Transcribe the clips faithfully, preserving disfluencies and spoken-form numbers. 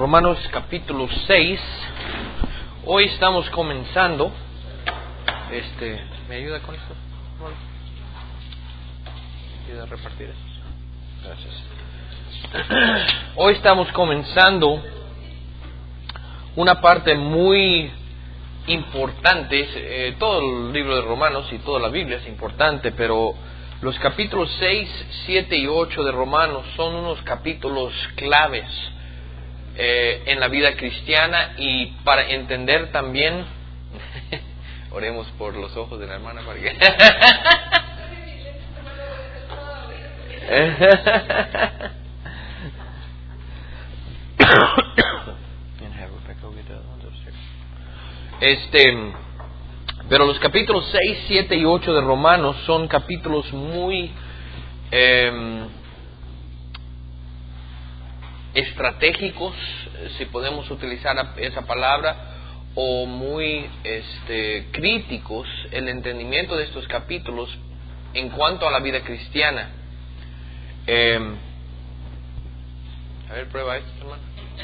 Romanos capítulo seis. Hoy estamos comenzando. Este, ¿me ayuda con esto? Bueno, ¿me ayuda a repartir esto? Gracias. Hoy estamos comenzando una parte muy importante. Eh, todo el libro de Romanos y toda la Biblia es importante, pero los capítulos seis, siete y ocho de Romanos son unos capítulos claves eh, en la vida cristiana, y para entender también oremos por los ojos de la hermana para que este pero los capítulos seis, siete y ocho de Romanos son capítulos muy eh, estratégicos, si podemos utilizar esa palabra, o muy este, críticos. El entendimiento de estos capítulos en cuanto a la vida cristiana. Eh, a ver, prueba esto, hermano.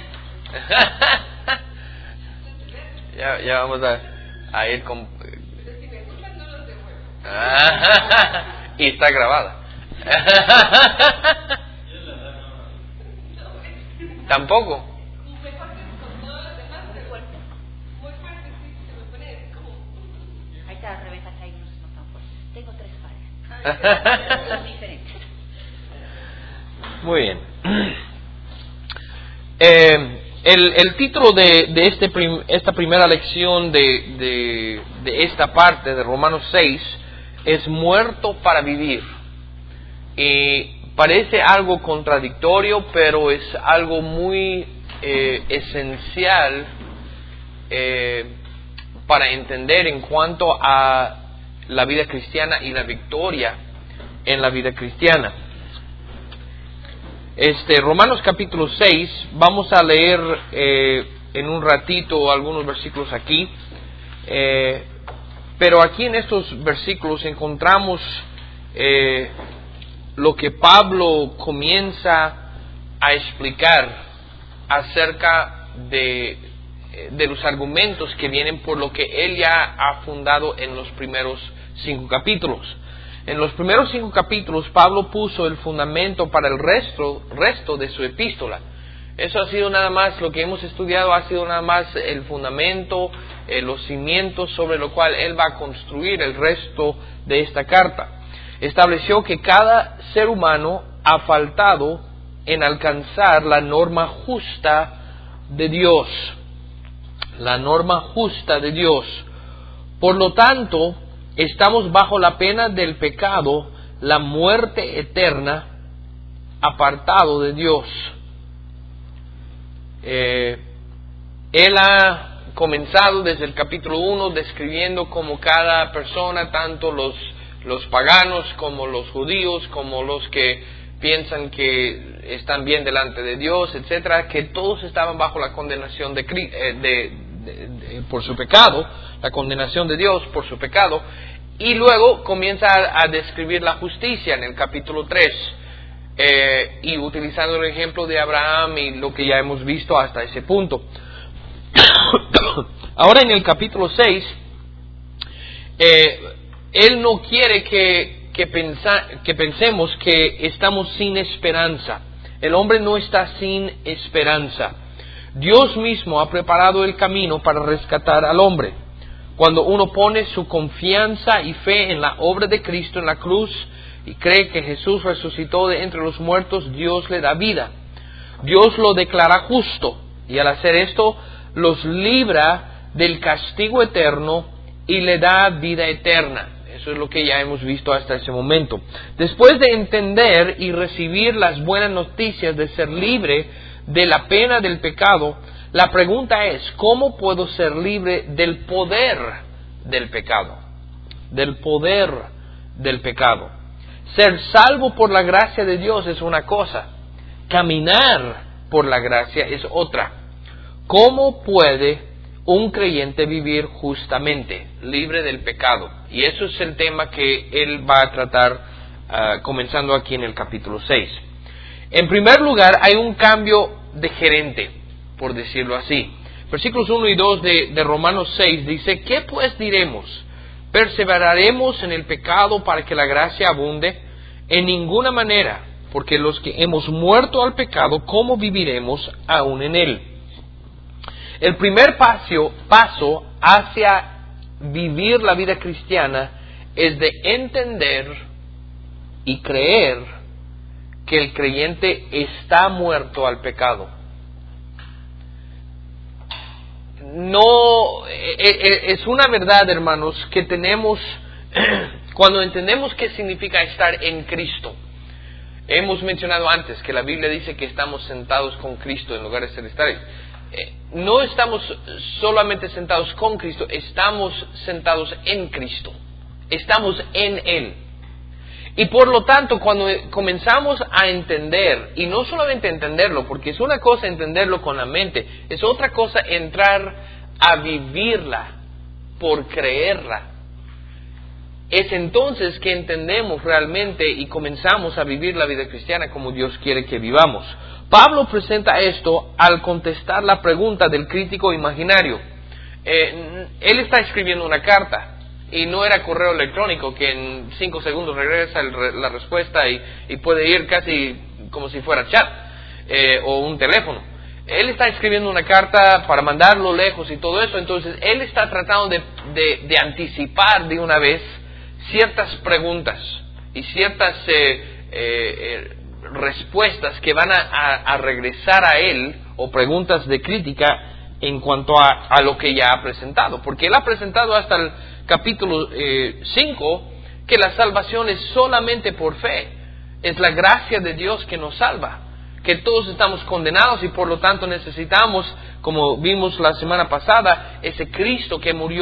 ya, ya vamos a, a ir con... y está grabada. Tampoco. Ahí está la Rebeca, ahí no son tan fuertes. Tengo tres pares. Son diferentes. Muy bien. Eh, el, el título de, de este prim, esta primera lección de, de, de esta parte de Romanos seis es Muerto para vivir. Y parece algo contradictorio, pero es algo muy eh, esencial eh, para entender en cuanto a la vida cristiana y la victoria en la vida cristiana. Este, Romanos capítulo seis, vamos a leer eh, en un ratito algunos versículos aquí, eh, pero aquí en estos versículos encontramos eh, lo que Pablo comienza a explicar acerca de, de los argumentos que vienen por lo que él ya ha fundado en los primeros cinco capítulos. En los primeros cinco capítulos Pablo puso el fundamento para el resto, resto de su epístola. Eso ha sido nada más, lo que hemos estudiado ha sido nada más el fundamento, eh, los cimientos sobre lo cual él va a construir el resto de esta carta. Estableció que cada ser humano ha faltado en alcanzar la norma justa de Dios. La norma justa de Dios. Por lo tanto, estamos bajo la pena del pecado, la muerte eterna, apartado de Dios. Eh, él ha comenzado desde el capítulo uno describiendo cómo cada persona, tanto los los paganos como los judíos, como los que piensan que están bien delante de Dios, etcétera, que todos estaban bajo la condenación de, de, de, de por su pecado, la condenación de Dios por su pecado, y luego comienza a, a describir la justicia en el capítulo tres, eh, y utilizando el ejemplo de Abraham y lo que ya hemos visto hasta ese punto. Ahora en el capítulo seis, eh, Él no quiere que, que, pensa, que pensemos que estamos sin esperanza. El hombre no está sin esperanza. Dios mismo ha preparado el camino para rescatar al hombre. Cuando uno pone su confianza y fe en la obra de Cristo en la cruz y cree que Jesús resucitó de entre los muertos, Dios le da vida. Dios lo declara justo, y al hacer esto los libra del castigo eterno y le da vida eterna. Eso es lo que ya hemos visto hasta ese momento. Después de entender y recibir las buenas noticias de ser libre de la pena del pecado, la pregunta es, ¿cómo puedo ser libre del poder del pecado? Del poder del pecado. Ser salvo por la gracia de Dios es una cosa. Caminar por la gracia es otra. ¿Cómo puede un creyente vivir justamente, libre del pecado? Y eso es el tema que él va a tratar uh, comenzando aquí en el capítulo seis. En primer lugar, hay un cambio de gerente. por decirlo así. Versículos uno y dos de, de Romanos seis dice, ¿qué pues diremos? ¿Perseveraremos en el pecado para que la gracia abunde? En ninguna manera, porque los que hemos muerto al pecado, ¿cómo viviremos aún en él? El primer paso, paso hacia vivir la vida cristiana es de entender y creer que el creyente está muerto al pecado. No, es una verdad, hermanos, que tenemos, cuando entendemos qué significa estar en Cristo. Hemos mencionado antes que la Biblia dice que estamos sentados con Cristo en lugares celestiales. No estamos solamente sentados con Cristo, estamos sentados en Cristo. Estamos en Él. Y por lo tanto, cuando comenzamos a entender, y no solamente entenderlo, porque es una cosa entenderlo con la mente, es otra cosa entrar a vivirla por creerla. Es entonces que entendemos realmente y comenzamos a vivir la vida cristiana como Dios quiere que vivamos. Pablo presenta esto al contestar la pregunta del crítico imaginario. Eh, él está escribiendo una carta. Y no era correo electrónico que en cinco segundos regresa el, la respuesta y, y puede ir casi como si fuera chat eh, o un teléfono. Él está escribiendo una carta para mandarlo lejos y todo eso. Entonces él está tratando de, de, de anticipar de una vez ciertas preguntas y ciertas eh, eh, respuestas que van a, a, a regresar a él, o preguntas de crítica en cuanto a, a lo que ya ha presentado. Porque él ha presentado hasta el capítulo cinco, eh, que la salvación es solamente por fe. Es la gracia de Dios que nos salva. Que todos estamos condenados y por lo tanto necesitamos, como vimos la semana pasada, ese Cristo que murió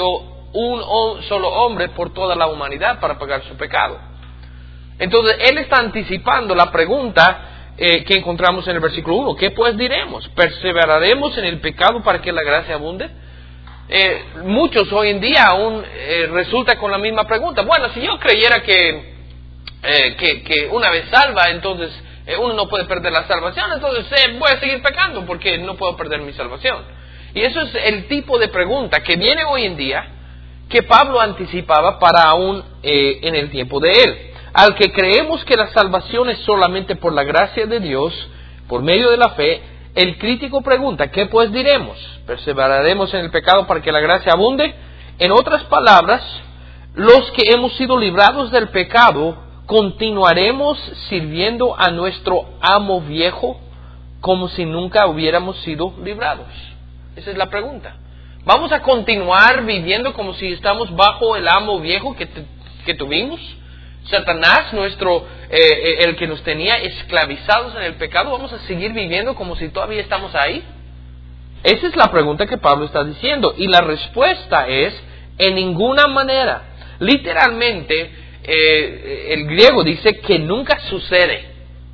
un solo hombre por toda la humanidad para pagar su pecado. Entonces, él está anticipando la pregunta eh, que encontramos en el versículo uno. ¿Qué pues diremos? ¿Perseveraremos en el pecado para que la gracia abunde? Eh, muchos hoy en día aún eh, resulta con la misma pregunta. Bueno, si yo creyera que, eh, que, que una vez salva, entonces eh, uno no puede perder la salvación, entonces eh, voy a seguir pecando porque no puedo perder mi salvación. Y eso es el tipo de pregunta que viene hoy en día, que Pablo anticipaba para aún eh, en el tiempo de él. Al que creemos que la salvación es solamente por la gracia de Dios, por medio de la fe, el crítico pregunta, ¿qué pues diremos? ¿Perseveraremos en el pecado para que la gracia abunde? En otras palabras, los que hemos sido librados del pecado, ¿continuaremos sirviendo a nuestro amo viejo como si nunca hubiéramos sido librados? Esa es la pregunta. ¿Vamos a continuar viviendo como si estamos bajo el amo viejo que, que tuvimos? Satanás, nuestro, eh, el que nos tenía esclavizados en el pecado, ¿vamos a seguir viviendo como si todavía estamos ahí? Esa es la pregunta que Pablo está diciendo. Y la respuesta es, en ninguna manera. Literalmente, eh, el griego dice que nunca sucede.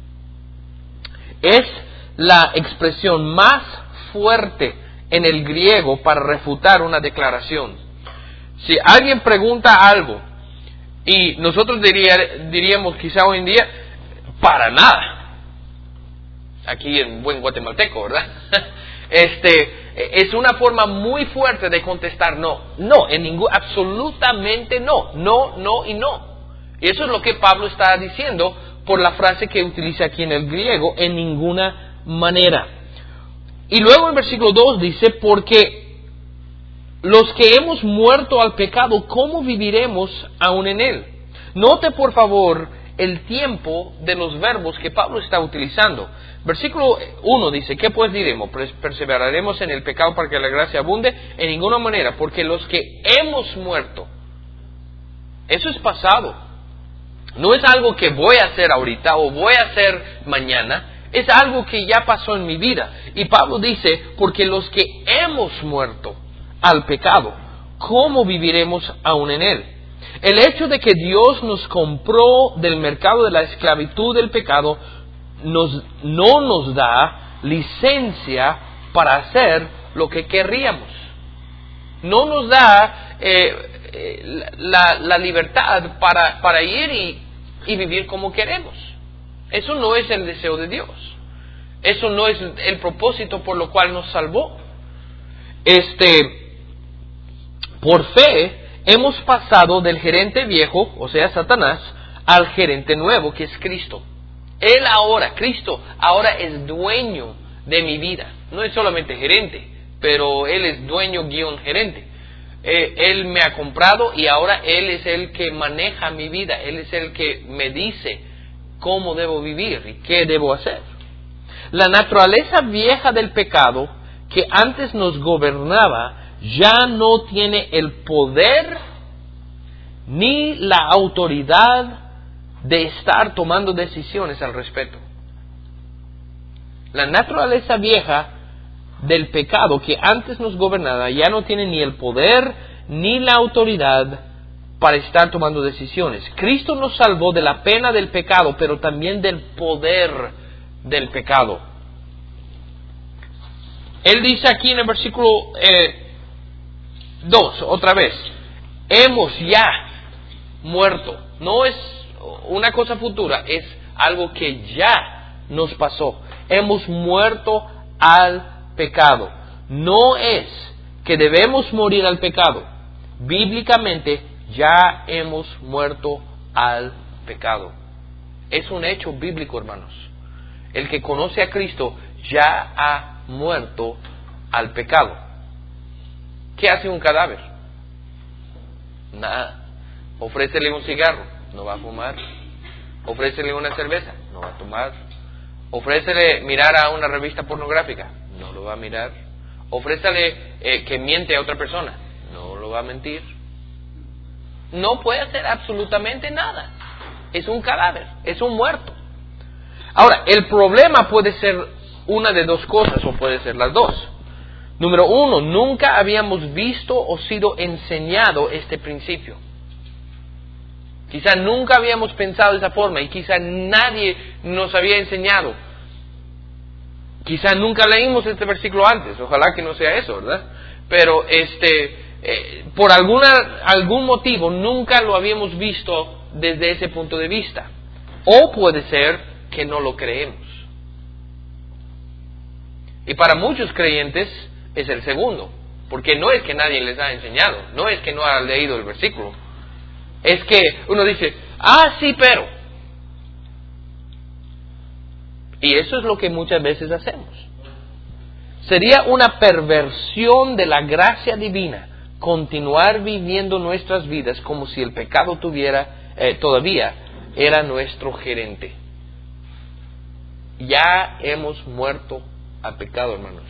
Es la expresión más fuerte en el griego para refutar una declaración. Si alguien pregunta algo, y nosotros diría, diríamos quizá hoy en día, para nada. Aquí en buen guatemalteco, ¿verdad? Este, es una forma muy fuerte de contestar no. No, en ningún, absolutamente no. No, no y no. Y eso es lo que Pablo está diciendo por la frase que utiliza aquí en el griego, en ninguna manera. Y luego en versículo dos dice, porque los que hemos muerto al pecado, ¿cómo viviremos aún en él? Note por favor el tiempo de los verbos que Pablo está utilizando. Versículo uno dice, ¿qué pues diremos? ¿Perseveraremos en el pecado para que la gracia abunde? En ninguna manera, porque los que hemos muerto, eso es pasado. No es algo que voy a hacer ahorita o voy a hacer mañana. Es algo que ya pasó en mi vida. Y Pablo dice, porque los que hemos muerto al pecado, ¿cómo viviremos aún en él? El hecho de que Dios nos compró del mercado de la esclavitud del pecado nos, no nos da licencia para hacer lo que querríamos. No nos da eh, eh, la, la libertad para, para ir y, y vivir como queremos. Eso no es el deseo de Dios. Eso no es el propósito por lo cual nos salvó. Este, por fe, hemos pasado del gerente viejo, o sea, Satanás, al gerente nuevo, que es Cristo. Él ahora, Cristo, ahora es dueño de mi vida. No es solamente gerente, pero Él es dueño guión gerente. Eh, él me ha comprado y ahora Él es el que maneja mi vida. Él es el que me dice cómo debo vivir y qué debo hacer. La naturaleza vieja del pecado que antes nos gobernaba ya no tiene el poder ni la autoridad de estar tomando decisiones al respecto. La naturaleza vieja del pecado que antes nos gobernaba ya no tiene ni el poder ni la autoridad para estar tomando decisiones. Cristo nos salvó de la pena del pecado, pero también del poder del pecado. Él dice aquí en el versículo eh, dos, otra vez, hemos ya muerto. No es una cosa futura, es algo que ya nos pasó. Hemos muerto al pecado. No es que debemos morir al pecado. Bíblicamente ya hemos muerto al pecado. Es un hecho bíblico, hermanos. El que conoce a Cristo ya ha muerto al pecado. ¿Qué hace un cadáver? Nada. Ofrécele un cigarro, no va a fumar. Ofrécele una cerveza, no va a tomar. Ofrécele mirar a una revista pornográfica, no lo va a mirar. Ofrécele eh, que miente a otra persona, no lo va a mentir. No puede hacer absolutamente nada. Es un cadáver, es un muerto. Ahora, el problema puede ser una de dos cosas, o puede ser las dos. Número uno, nunca habíamos visto o sido enseñado este principio. Quizá nunca habíamos pensado de esa forma y quizá nadie nos había enseñado. Quizá nunca leímos este versículo antes, ojalá que no sea eso, ¿verdad? Pero este, eh, por alguna, algún motivo nunca lo habíamos visto desde ese punto de vista. O puede ser que no lo creemos. Y para muchos creyentes es el segundo, porque no es que nadie les ha enseñado, no es que no ha leído el versículo. Es que uno dice, ah, sí, pero. Y eso es lo que muchas veces hacemos. Sería una perversión de la gracia divina continuar viviendo nuestras vidas como si el pecado tuviera, eh, todavía era nuestro gerente. Ya hemos muerto al pecado, hermanos.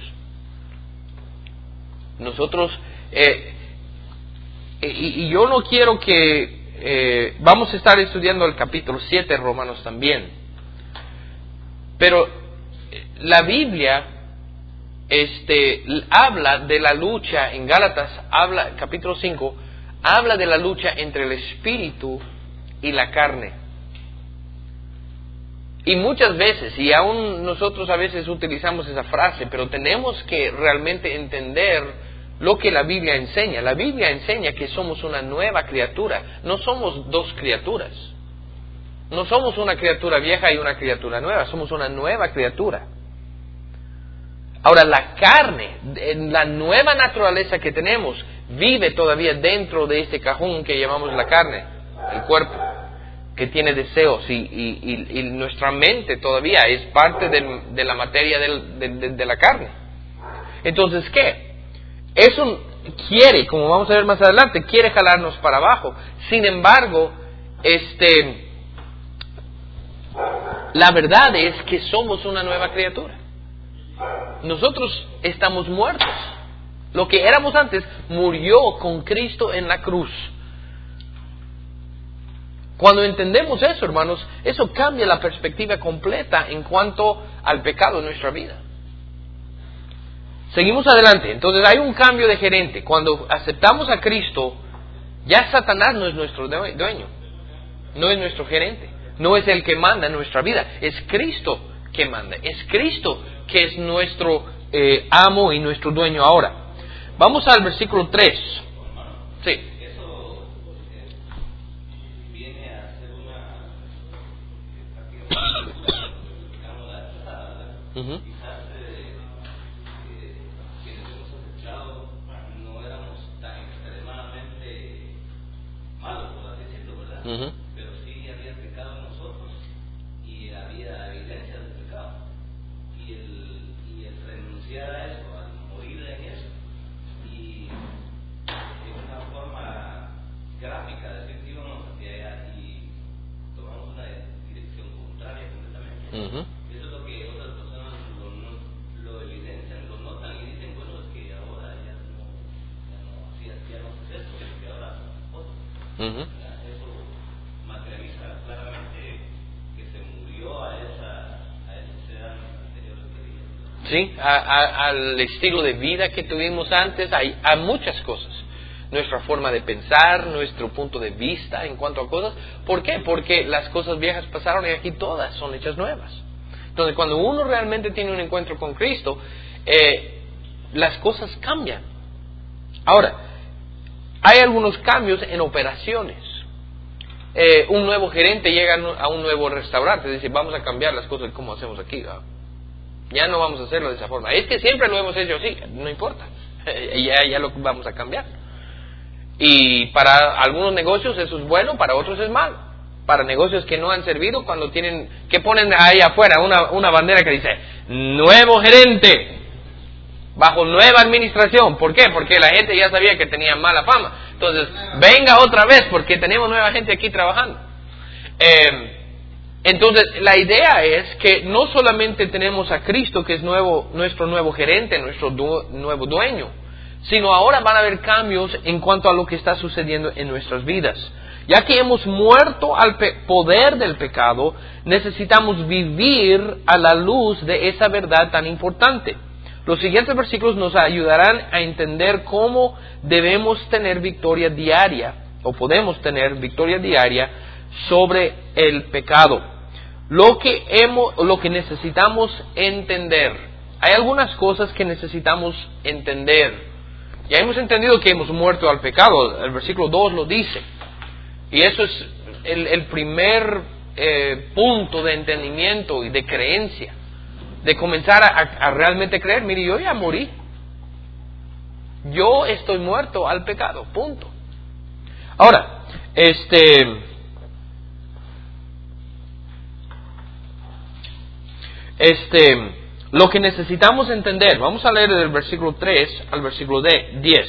Nosotros, eh, y, y yo no quiero que Eh, vamos a estar estudiando el capítulo siete de Romanos también. Pero la Biblia este, habla de la lucha, en Gálatas, habla, capítulo cinco, habla de la lucha entre el espíritu y la carne. Y muchas veces, y aún nosotros a veces utilizamos esa frase, pero tenemos que realmente entender lo que la Biblia enseña. La Biblia enseña que somos una nueva criatura. No somos dos criaturas. No somos una criatura vieja y una criatura nueva. Somos una nueva criatura. Ahora, la carne, la nueva naturaleza que tenemos, vive todavía dentro de este cajón que llamamos la carne, el cuerpo, que tiene deseos. Y, y, y, y nuestra mente todavía es parte de, de la materia del, de, de, de la carne. Entonces, ¿qué? Eso quiere, como vamos a ver más adelante, quiere jalarnos para abajo. Sin embargo, este, la verdad es que somos una nueva criatura. Nosotros estamos muertos. Lo que éramos antes murió con Cristo en la cruz. Cuando entendemos eso, hermanos, eso cambia la perspectiva completa en cuanto al pecado en nuestra vida. Seguimos adelante. Entonces hay un cambio de gerente. Cuando aceptamos a Cristo, ya Satanás no es nuestro dueño, no es nuestro gerente, no es el que manda en nuestra vida, es Cristo que manda, es Cristo que es nuestro eh, amo y nuestro dueño ahora. Vamos al versículo tres. Sí. Uh-huh. Quizás eh, eh, quienes hemos escuchado no éramos tan extremadamente malos, por así decirlo, ¿verdad? Uh-huh. Pero sí había pecado en nosotros y había evidencia del pecado. Y el, y el renunciar a eso, al morir en eso, y en una forma gráfica decir que íbamos hacia allá y tomamos una dirección contraria completamente. Uh-huh. Eso es lo que otras personas lo, no- lo evidencian, lo notan y dicen, bueno, es que ahora ya no, ya no, así, ya no es esto, sino que ahora otro. Uh-huh. Eso materializa claramente que se murió a esa a ese ser anterior que dije. Sí, a- a- al estilo de vida que tuvimos antes, hay, hay muchas cosas. Nuestra forma de pensar, nuestro punto de vista en cuanto a cosas. ¿Por qué? Porque las cosas viejas pasaron y aquí todas son hechas nuevas. Entonces, cuando uno realmente tiene un encuentro con Cristo, eh, las cosas cambian. Ahora, hay algunos cambios en operaciones. Eh, un nuevo gerente llega a un nuevo restaurante y dice, vamos a cambiar las cosas como hacemos aquí. ¿no? Ya no vamos a hacerlo de esa forma. Es que siempre lo hemos hecho así, no importa. ya, ya lo vamos a cambiar. Y para algunos negocios eso es bueno, para otros es malo. Para negocios que no han servido, cuando tienen, que ponen ahí afuera una, una bandera que dice, nuevo gerente, bajo nueva administración. ¿Por qué? Porque la gente ya sabía que tenía mala fama. Entonces, venga otra vez, porque tenemos nueva gente aquí trabajando. Eh, entonces, la idea es que no solamente tenemos a Cristo, que es nuevo, nuestro nuevo gerente, nuestro du- nuevo dueño, sino ahora van a haber cambios en cuanto a lo que está sucediendo en nuestras vidas. Ya que hemos muerto al pe- poder del pecado, necesitamos vivir a la luz de esa verdad tan importante. Los siguientes versículos nos ayudarán a entender cómo debemos tener victoria diaria, o podemos tener victoria diaria sobre el pecado. Lo que hemos, lo que necesitamos entender. Hay algunas cosas que necesitamos entender. Ya hemos entendido que hemos muerto al pecado, el versículo dos lo dice. Y eso es el, el primer eh, punto de entendimiento y de creencia. De comenzar a, a realmente creer, mire, yo ya morí. Yo estoy muerto al pecado, punto. Ahora, este... Este... Lo que necesitamos entender, vamos a leer del versículo tres al versículo diez.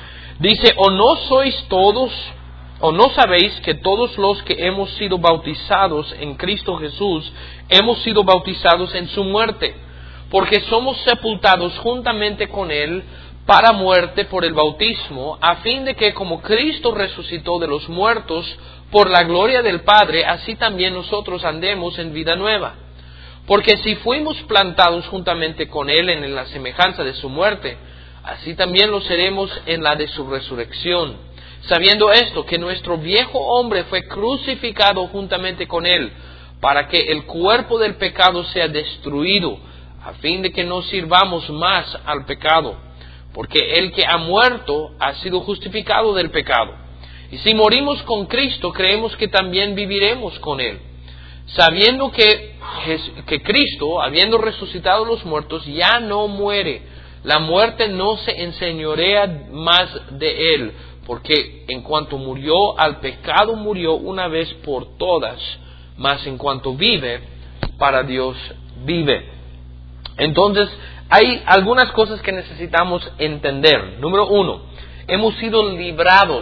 Dice, ¿o no sois todos, o no sabéis que todos los que hemos sido bautizados en Cristo Jesús, hemos sido bautizados en su muerte? Porque somos sepultados juntamente con Él para muerte por el bautismo, a fin de que como Cristo resucitó de los muertos por la gloria del Padre, así también nosotros andemos en vida nueva. Porque si fuimos plantados juntamente con Él en la semejanza de su muerte, así también lo seremos en la de su resurrección. Sabiendo esto, que nuestro viejo hombre fue crucificado juntamente con Él, para que el cuerpo del pecado sea destruido, a fin de que no sirvamos más al pecado. Porque el que ha muerto ha sido justificado del pecado. Y si morimos con Cristo, creemos que también viviremos con Él. Sabiendo que, que Cristo, habiendo resucitado los muertos, ya no muere. La muerte no se enseñorea más de Él, porque en cuanto murió al pecado, murió una vez por todas, mas en cuanto vive, para Dios vive. Entonces, hay algunas cosas que necesitamos entender. Número uno, hemos sido librados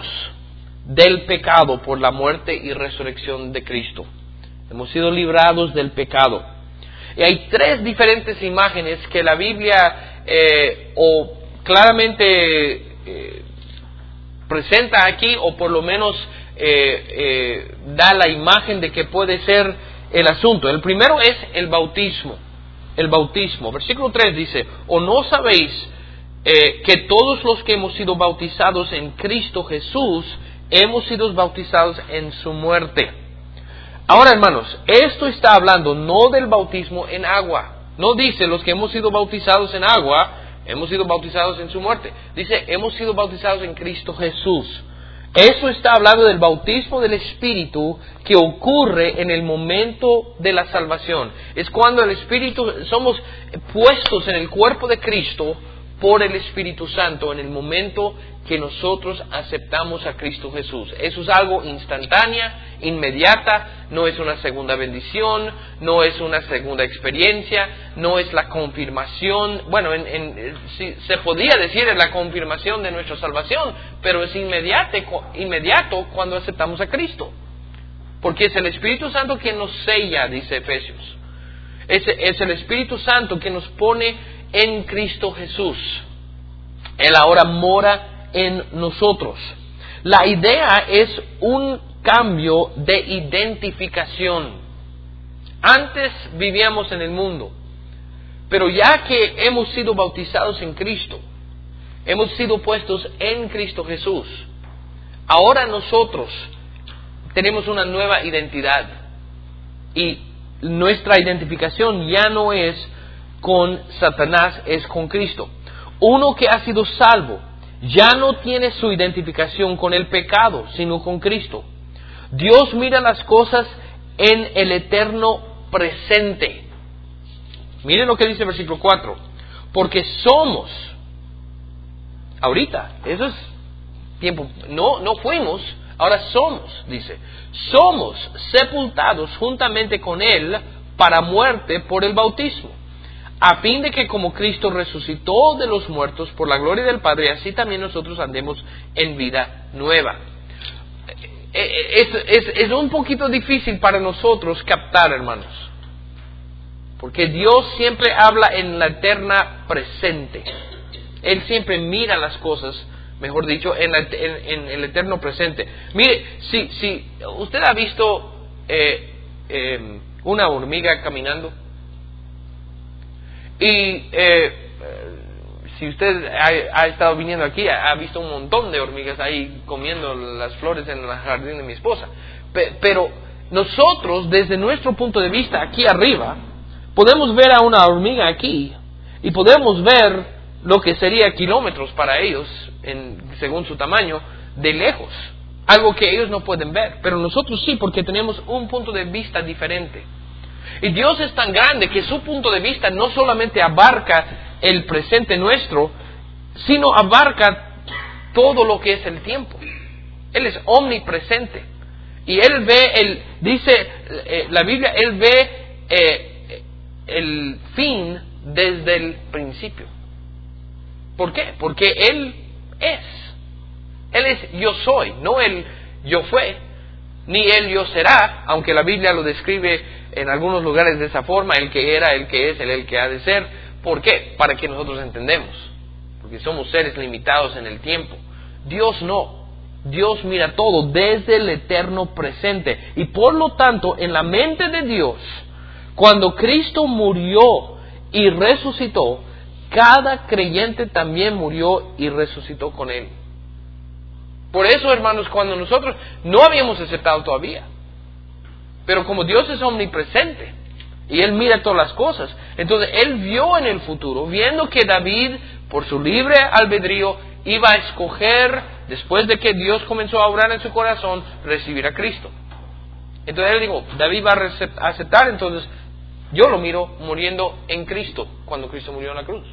del pecado por la muerte y resurrección de Cristo. Hemos sido librados del pecado. Y hay tres diferentes imágenes que la Biblia eh, o claramente eh, presenta aquí, o por lo menos eh, eh, da la imagen de que puede ser el asunto. El primero es el bautismo. El bautismo. Versículo tres dice, ¿o no sabéis eh, que todos los que hemos sido bautizados en Cristo Jesús, hemos sido bautizados en su muerte? Ahora, hermanos, esto está hablando no del bautismo en agua. No dice los que hemos sido bautizados en agua, hemos sido bautizados en su muerte. Dice, hemos sido bautizados en Cristo Jesús. Eso está hablando del bautismo del Espíritu que ocurre en el momento de la salvación. Es cuando el Espíritu, somos puestos en el cuerpo de Cristo por el Espíritu Santo en el momento que nosotros aceptamos a Cristo Jesús. Eso es algo instantánea, inmediata, no es una segunda bendición, no es una segunda experiencia, no es la confirmación. Bueno, en, en, si, se podría decir es la confirmación de nuestra salvación, pero es inmediato, inmediato cuando aceptamos a Cristo. Porque es el Espíritu Santo quien nos sella, dice Efesios. Es, es el Espíritu Santo que nos pone en Cristo Jesús. Él ahora mora en nosotros. La idea es un cambio de identificación. Antes vivíamos en el mundo, pero ya que hemos sido bautizados en Cristo, hemos sido puestos en Cristo Jesús, ahora nosotros tenemos una nueva identidad y nuestra identificación ya no es con Satanás, es con Cristo. Uno que ha sido salvo ya no tiene su identificación con el pecado, sino con Cristo. Dios mira las cosas en el eterno presente. Miren lo que dice el versículo cuatro. Porque somos, ahorita, eso es tiempo, no, no fuimos, ahora somos, dice, somos sepultados juntamente con Él para muerte por el bautismo, a fin de que como Cristo resucitó de los muertos por la gloria del Padre, así también nosotros andemos en vida nueva. Es, es, es un poquito difícil para nosotros captar, hermanos, porque Dios siempre habla en la eterna presente. Él siempre mira las cosas, mejor dicho, en, la, en, en el eterno presente. Mire, si, si usted ha visto eh, eh, una hormiga caminando, y eh, si usted ha, ha estado viniendo aquí, ha, ha visto un montón de hormigas ahí comiendo las flores en el jardín de mi esposa. Pe, pero nosotros, desde nuestro punto de vista aquí arriba, podemos ver a una hormiga aquí y podemos ver lo que sería kilómetros para ellos, en, según su tamaño, de lejos. Algo que ellos no pueden ver, pero nosotros sí, porque tenemos un punto de vista diferente. Y Dios es tan grande que su punto de vista no solamente abarca el presente nuestro, sino abarca todo lo que es el tiempo. Él es omnipresente. Y Él ve, el, dice eh, la Biblia, Él ve eh, el fin desde el principio. ¿Por qué? Porque Él es. Él es yo soy, no Él yo fue, ni Él yo será, aunque la Biblia lo describe en algunos lugares de esa forma, el que era, el que es, el, el que ha de ser. ¿Por qué? Para que nosotros entendemos. Porque somos seres limitados en el tiempo. Dios no. Dios mira todo desde el eterno presente. Y por lo tanto, en la mente de Dios, cuando Cristo murió y resucitó, cada creyente también murió y resucitó con Él. Por eso, hermanos, cuando nosotros no habíamos aceptado todavía, pero como Dios es omnipresente y Él mira todas las cosas, entonces Él vio en el futuro, viendo que David, por su libre albedrío, iba a escoger, después de que Dios comenzó a obrar en su corazón, recibir a Cristo. Entonces Él dijo, David va a aceptar, entonces yo lo miro muriendo en Cristo, cuando Cristo murió en la cruz.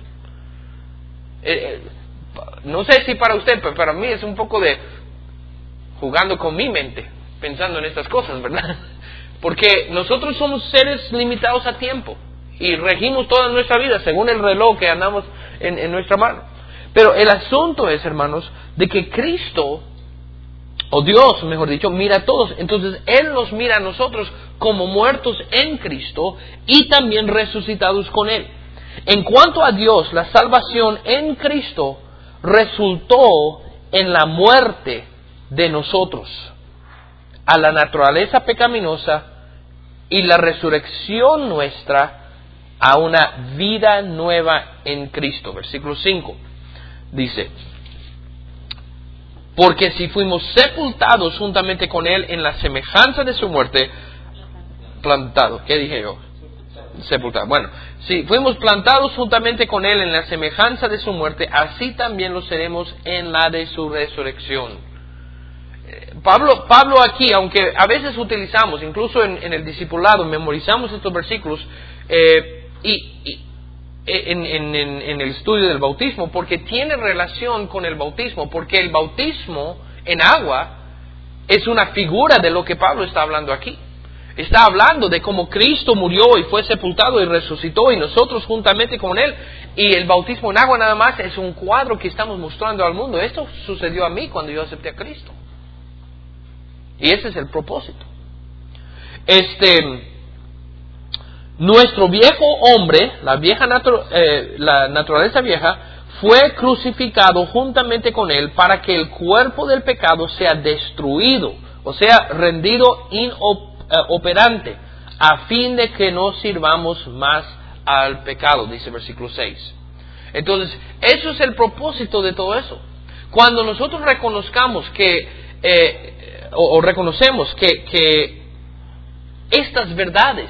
Eh, eh, no sé si para usted, pero para mí es un poco de jugando con mi mente, pensando en estas cosas, ¿verdad? Porque nosotros somos seres limitados a tiempo y regimos toda nuestra vida según el reloj que andamos en, en nuestra mano. Pero el asunto es, hermanos, de que Cristo, o Dios, mejor dicho, mira a todos. Entonces Él nos mira a nosotros como muertos en Cristo y también resucitados con Él. En cuanto a Dios, la salvación en Cristo resultó en la muerte de nosotros a la naturaleza pecaminosa y la resurrección nuestra a una vida nueva en Cristo. Versículo cinco dice, porque si fuimos sepultados juntamente con Él en la semejanza de su muerte, plantado, ¿qué dije yo? Sepultado. Bueno, si fuimos plantados juntamente con Él en la semejanza de su muerte, así también lo seremos en la de su resurrección. Pablo, Pablo aquí, aunque a veces utilizamos, incluso en, en el discipulado, memorizamos estos versículos eh, y, y en, en, en, en el estudio del bautismo, porque tiene relación con el bautismo, porque el bautismo en agua es una figura de lo que Pablo está hablando aquí. Está hablando de cómo Cristo murió y fue sepultado y resucitó y nosotros juntamente con Él. Y el bautismo en agua nada más es un cuadro que estamos mostrando al mundo. Esto sucedió a mí cuando yo acepté a Cristo. Y ese es el propósito. Este, nuestro viejo hombre, la vieja natu- eh, la naturaleza vieja, fue crucificado juntamente con Él para que el cuerpo del pecado sea destruido, o sea, rendido inoperante, a fin de que no sirvamos más al pecado, dice el versículo seis. Entonces, eso es el propósito de todo eso. Cuando nosotros reconozcamos que, eh, o, o reconocemos que, que estas verdades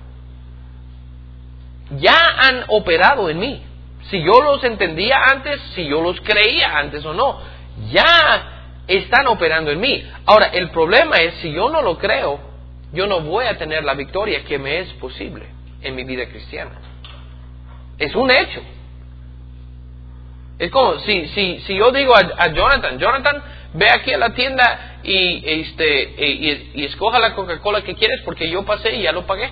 ya han operado en mí, si yo los entendía antes, si yo los creía antes o no, ya están operando en mí. Ahora, el problema es, si yo no lo creo, yo no voy a tener la victoria que me es posible en mi vida cristiana. Es un hecho. Es como si, si, si yo digo a, a Jonathan, Jonathan, ve aquí a la tienda y, este, y, y escoja la Coca-Cola que quieres porque yo pasé y ya lo pagué.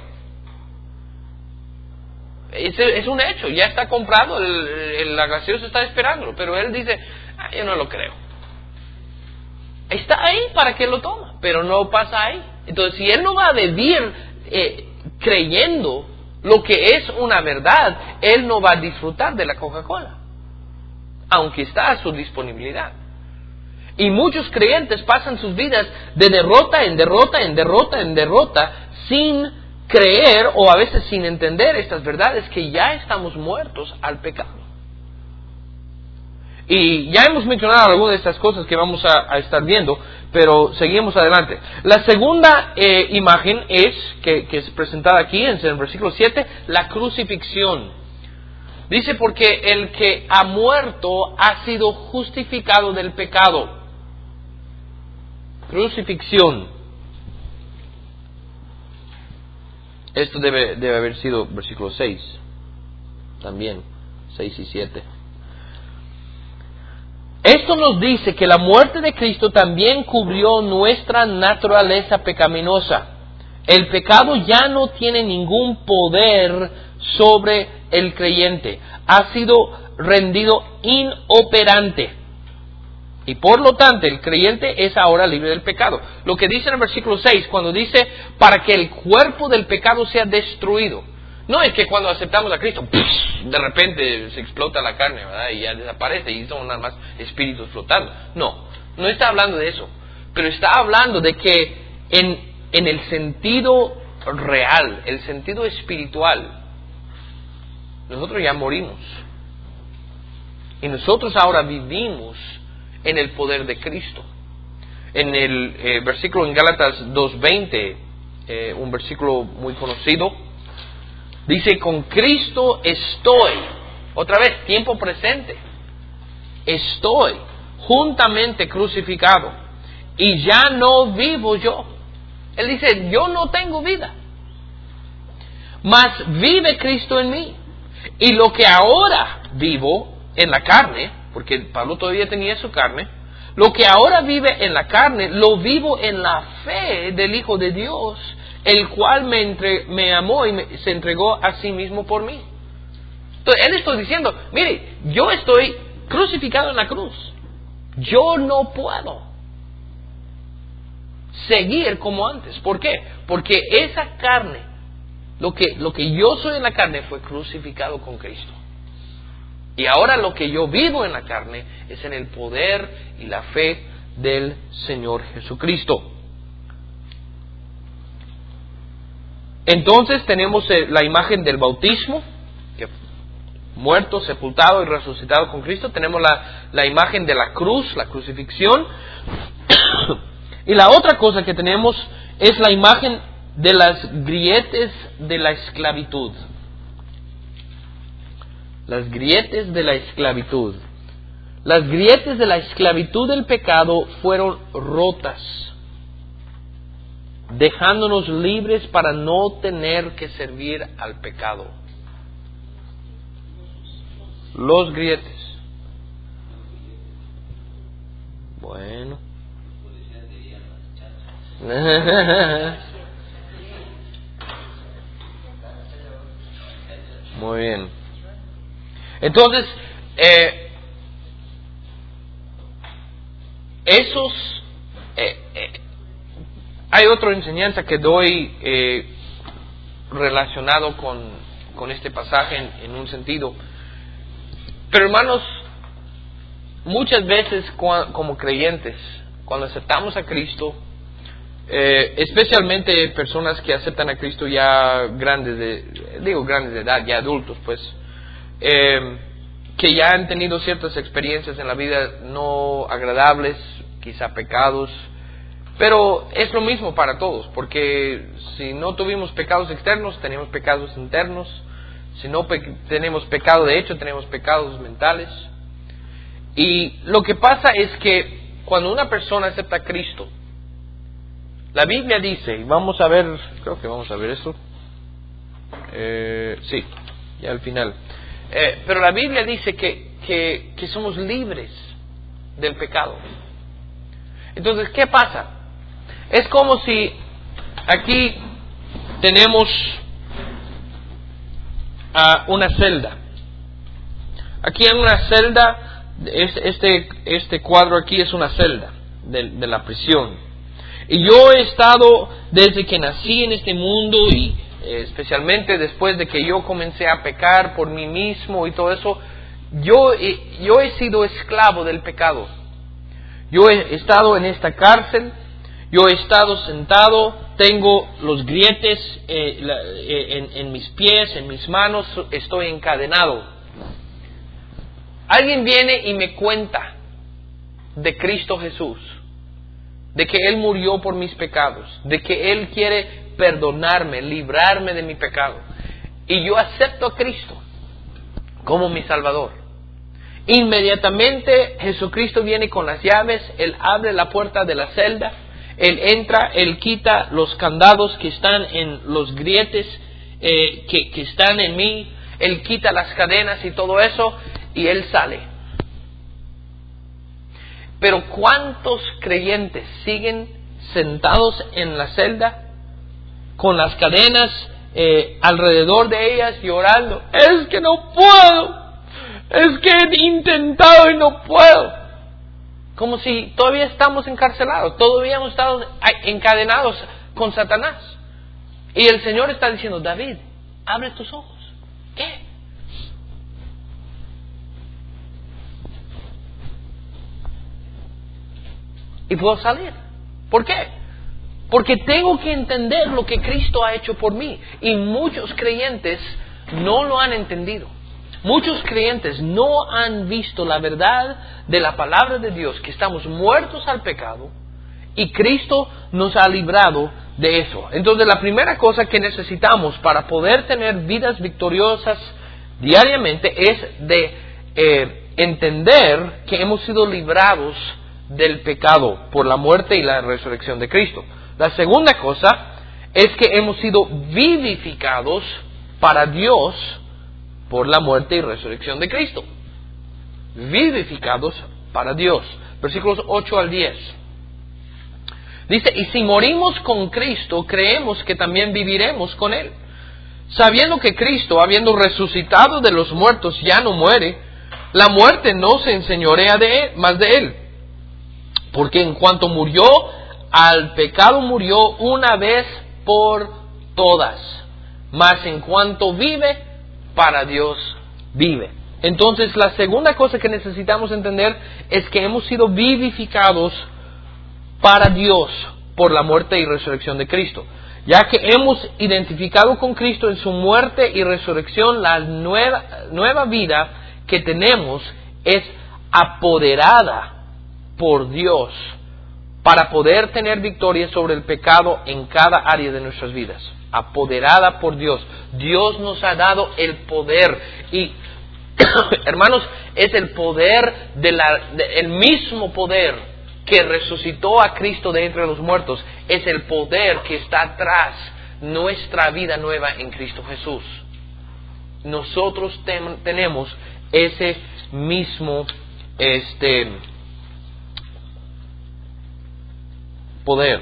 Es, es un hecho, ya está comprado, el, el, la gaseosa está esperándolo, pero él dice, ah, yo no lo creo. Está ahí para que lo toma, pero no pasa ahí. Entonces, si él no va a vivir eh, creyendo lo que es una verdad, él no va a disfrutar de la Coca-Cola, aunque está a su disponibilidad. Y muchos creyentes pasan sus vidas de derrota en derrota, en derrota, en derrota, sin creer o a veces sin entender estas verdades, que ya estamos muertos al pecado. Y ya hemos mencionado algunas de estas cosas que vamos a, a estar viendo, pero seguimos adelante. La segunda eh, imagen es, que, que es presentada aquí en el versículo siete, la crucifixión. Dice, porque el que ha muerto ha sido justificado del pecado. Crucifixión. Esto debe, debe haber sido versículo seis, también, seis y siete. Esto nos dice que la muerte de Cristo también cubrió nuestra naturaleza pecaminosa. El pecado ya no tiene ningún poder sobre el creyente. Ha sido rendido inoperante. Y por lo tanto, el creyente es ahora libre del pecado. Lo que dice en el versículo seis, cuando dice, para que el cuerpo del pecado sea destruido. No es que cuando aceptamos a Cristo, de repente se explota la carne, ¿verdad? Y ya desaparece y son nada más espíritus flotando. No, no está hablando de eso. Pero está hablando de que en, en el sentido real, el sentido espiritual, nosotros ya morimos. Y nosotros ahora vivimos en el poder de Cristo. En el eh, versículo en Gálatas dos veinte, eh, un versículo muy conocido, dice, con Cristo estoy, otra vez, tiempo presente, estoy juntamente crucificado y ya no vivo yo. Él dice, yo no tengo vida, mas vive Cristo en mí. Y lo que ahora vivo en la carne, porque Pablo todavía tenía su carne, lo que ahora vive en la carne, lo vivo en la fe del Hijo de Dios, el cual me, entre, me amó y me, se entregó a sí mismo por mí. Entonces, él está diciendo, mire, yo estoy crucificado en la cruz. Yo no puedo seguir como antes. ¿Por qué? Porque esa carne, lo que, lo que yo soy en la carne, fue crucificado con Cristo. Y ahora lo que yo vivo en la carne es en el poder y la fe del Señor Jesucristo. Entonces tenemos la imagen del bautismo, que muerto, sepultado y resucitado con Cristo. Tenemos la, la imagen de la cruz, la crucifixión. Y la otra cosa que tenemos es la imagen de las grietes de la esclavitud. Las grietes de la esclavitud. Las grietas de la esclavitud del pecado fueron rotas, dejándonos libres para no tener que servir al pecado. Los grietes. Bueno. Muy bien. Entonces, eh, esos, eh, eh, hay otra enseñanza que doy eh, relacionado con, con este pasaje en, en un sentido. Pero hermanos, muchas veces como creyentes, cuando aceptamos a Cristo, eh, especialmente personas que aceptan a Cristo ya grandes de, digo grandes de edad, ya adultos, pues, eh, que ya han tenido ciertas experiencias en la vida no agradables, quizá pecados, pero es lo mismo para todos, porque si no tuvimos pecados externos, tenemos pecados internos. Si no pe- tenemos pecado de hecho, tenemos pecados mentales. Y lo que pasa es que cuando una persona acepta a Cristo, la Biblia dice, y vamos a ver, creo que vamos a ver esto, eh, sí, ya al final, eh, pero la Biblia dice que, que, que somos libres del pecado. Entonces, ¿qué pasa? Es como si aquí tenemos a una celda. Aquí en una celda, este, este cuadro aquí es una celda de, de la prisión. Y yo he estado desde que nací en este mundo y eh, especialmente después de que yo comencé a pecar por mí mismo y todo eso, yo, eh, yo he sido esclavo del pecado. Yo he estado en esta cárcel, yo he estado sentado, tengo los grietes eh, la, eh, en, en mis pies, en mis manos, estoy encadenado. Alguien viene y me cuenta de Cristo Jesús, de que Él murió por mis pecados, de que Él quiere perdonarme, librarme de mi pecado. Y yo acepto a Cristo como mi Salvador. Inmediatamente Jesucristo viene con las llaves, Él abre la puerta de la celda, Él entra, Él quita los candados que están en los grietes eh, que, que están en mí, Él quita las cadenas y todo eso, y Él sale. Pero ¿cuántos creyentes siguen sentados en la celda con las cadenas eh, alrededor de ellas llorando? Es que no puedo, es que he intentado y no puedo. Como si todavía estamos encarcelados, todavía hemos estado encadenados con Satanás. Y el Señor está diciendo, David, abre tus ojos. ¿Qué? Y puedo salir. ¿Por qué? Porque tengo que entender lo que Cristo ha hecho por mí. Y muchos creyentes no lo han entendido. Muchos creyentes no han visto la verdad de la palabra de Dios, que estamos muertos al pecado y Cristo nos ha librado de eso. Entonces, la primera cosa que necesitamos para poder tener vidas victoriosas diariamente es de eh, entender que hemos sido librados del pecado por la muerte y la resurrección de Cristo. La segunda cosa es que hemos sido vivificados para Dios por la muerte y resurrección de Cristo. Vivificados para Dios. Versículos ocho al diez. Dice, y si morimos con Cristo, creemos que también viviremos con Él. Sabiendo que Cristo, habiendo resucitado de los muertos, ya no muere, la muerte no se enseñorea de él, más de Él. Porque en cuanto murió, al pecado murió una vez por todas. Mas en cuanto vive, para Dios vive. Entonces, la segunda cosa que necesitamos entender es que hemos sido vivificados para Dios por la muerte y resurrección de Cristo. Ya que hemos identificado con Cristo en su muerte y resurrección, la nueva, nueva vida que tenemos es apoderada por Dios para poder tener victoria sobre el pecado en cada área de nuestras vidas. Apoderada por Dios. Dios nos ha dado el poder. Y Hermanos, es el poder, de la, de, el mismo poder que resucitó a Cristo de entre los muertos, es el poder que está atrás nuestra vida nueva en Cristo Jesús. Nosotros ten, tenemos ese mismo este poder.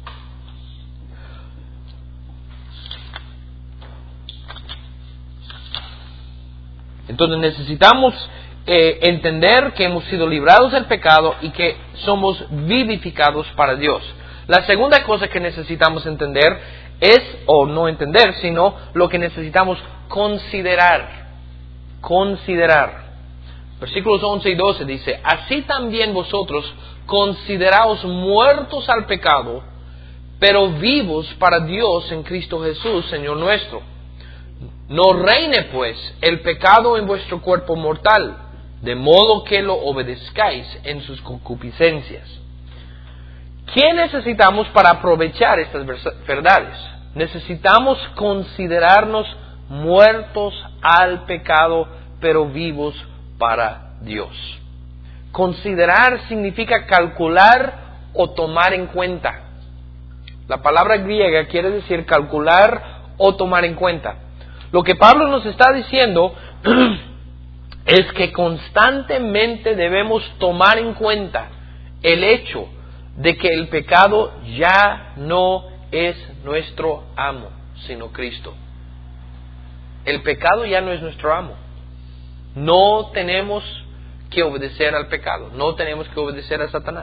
Entonces necesitamos eh, entender que hemos sido librados del pecado y que somos vivificados para Dios. La segunda cosa que necesitamos entender es, o no entender, sino lo que necesitamos considerar. Considerar. Versículos once y doce dice: así también vosotros consideraos muertos al pecado, pero vivos para Dios en Cristo Jesús, Señor nuestro. No reine pues el pecado en vuestro cuerpo mortal, de modo que lo obedezcáis en sus concupiscencias. ¿Qué necesitamos para aprovechar estas verdades? Necesitamos considerarnos muertos al pecado, pero vivos para Dios. Considerar significa calcular o tomar en cuenta. La palabra griega quiere decir calcular o tomar en cuenta. Lo que Pablo nos está diciendo es que constantemente debemos tomar en cuenta el hecho de que el pecado ya no es nuestro amo, sino Cristo. El pecado ya no es nuestro amo. No tenemos que obedecer al pecado, no tenemos que obedecer a Satanás.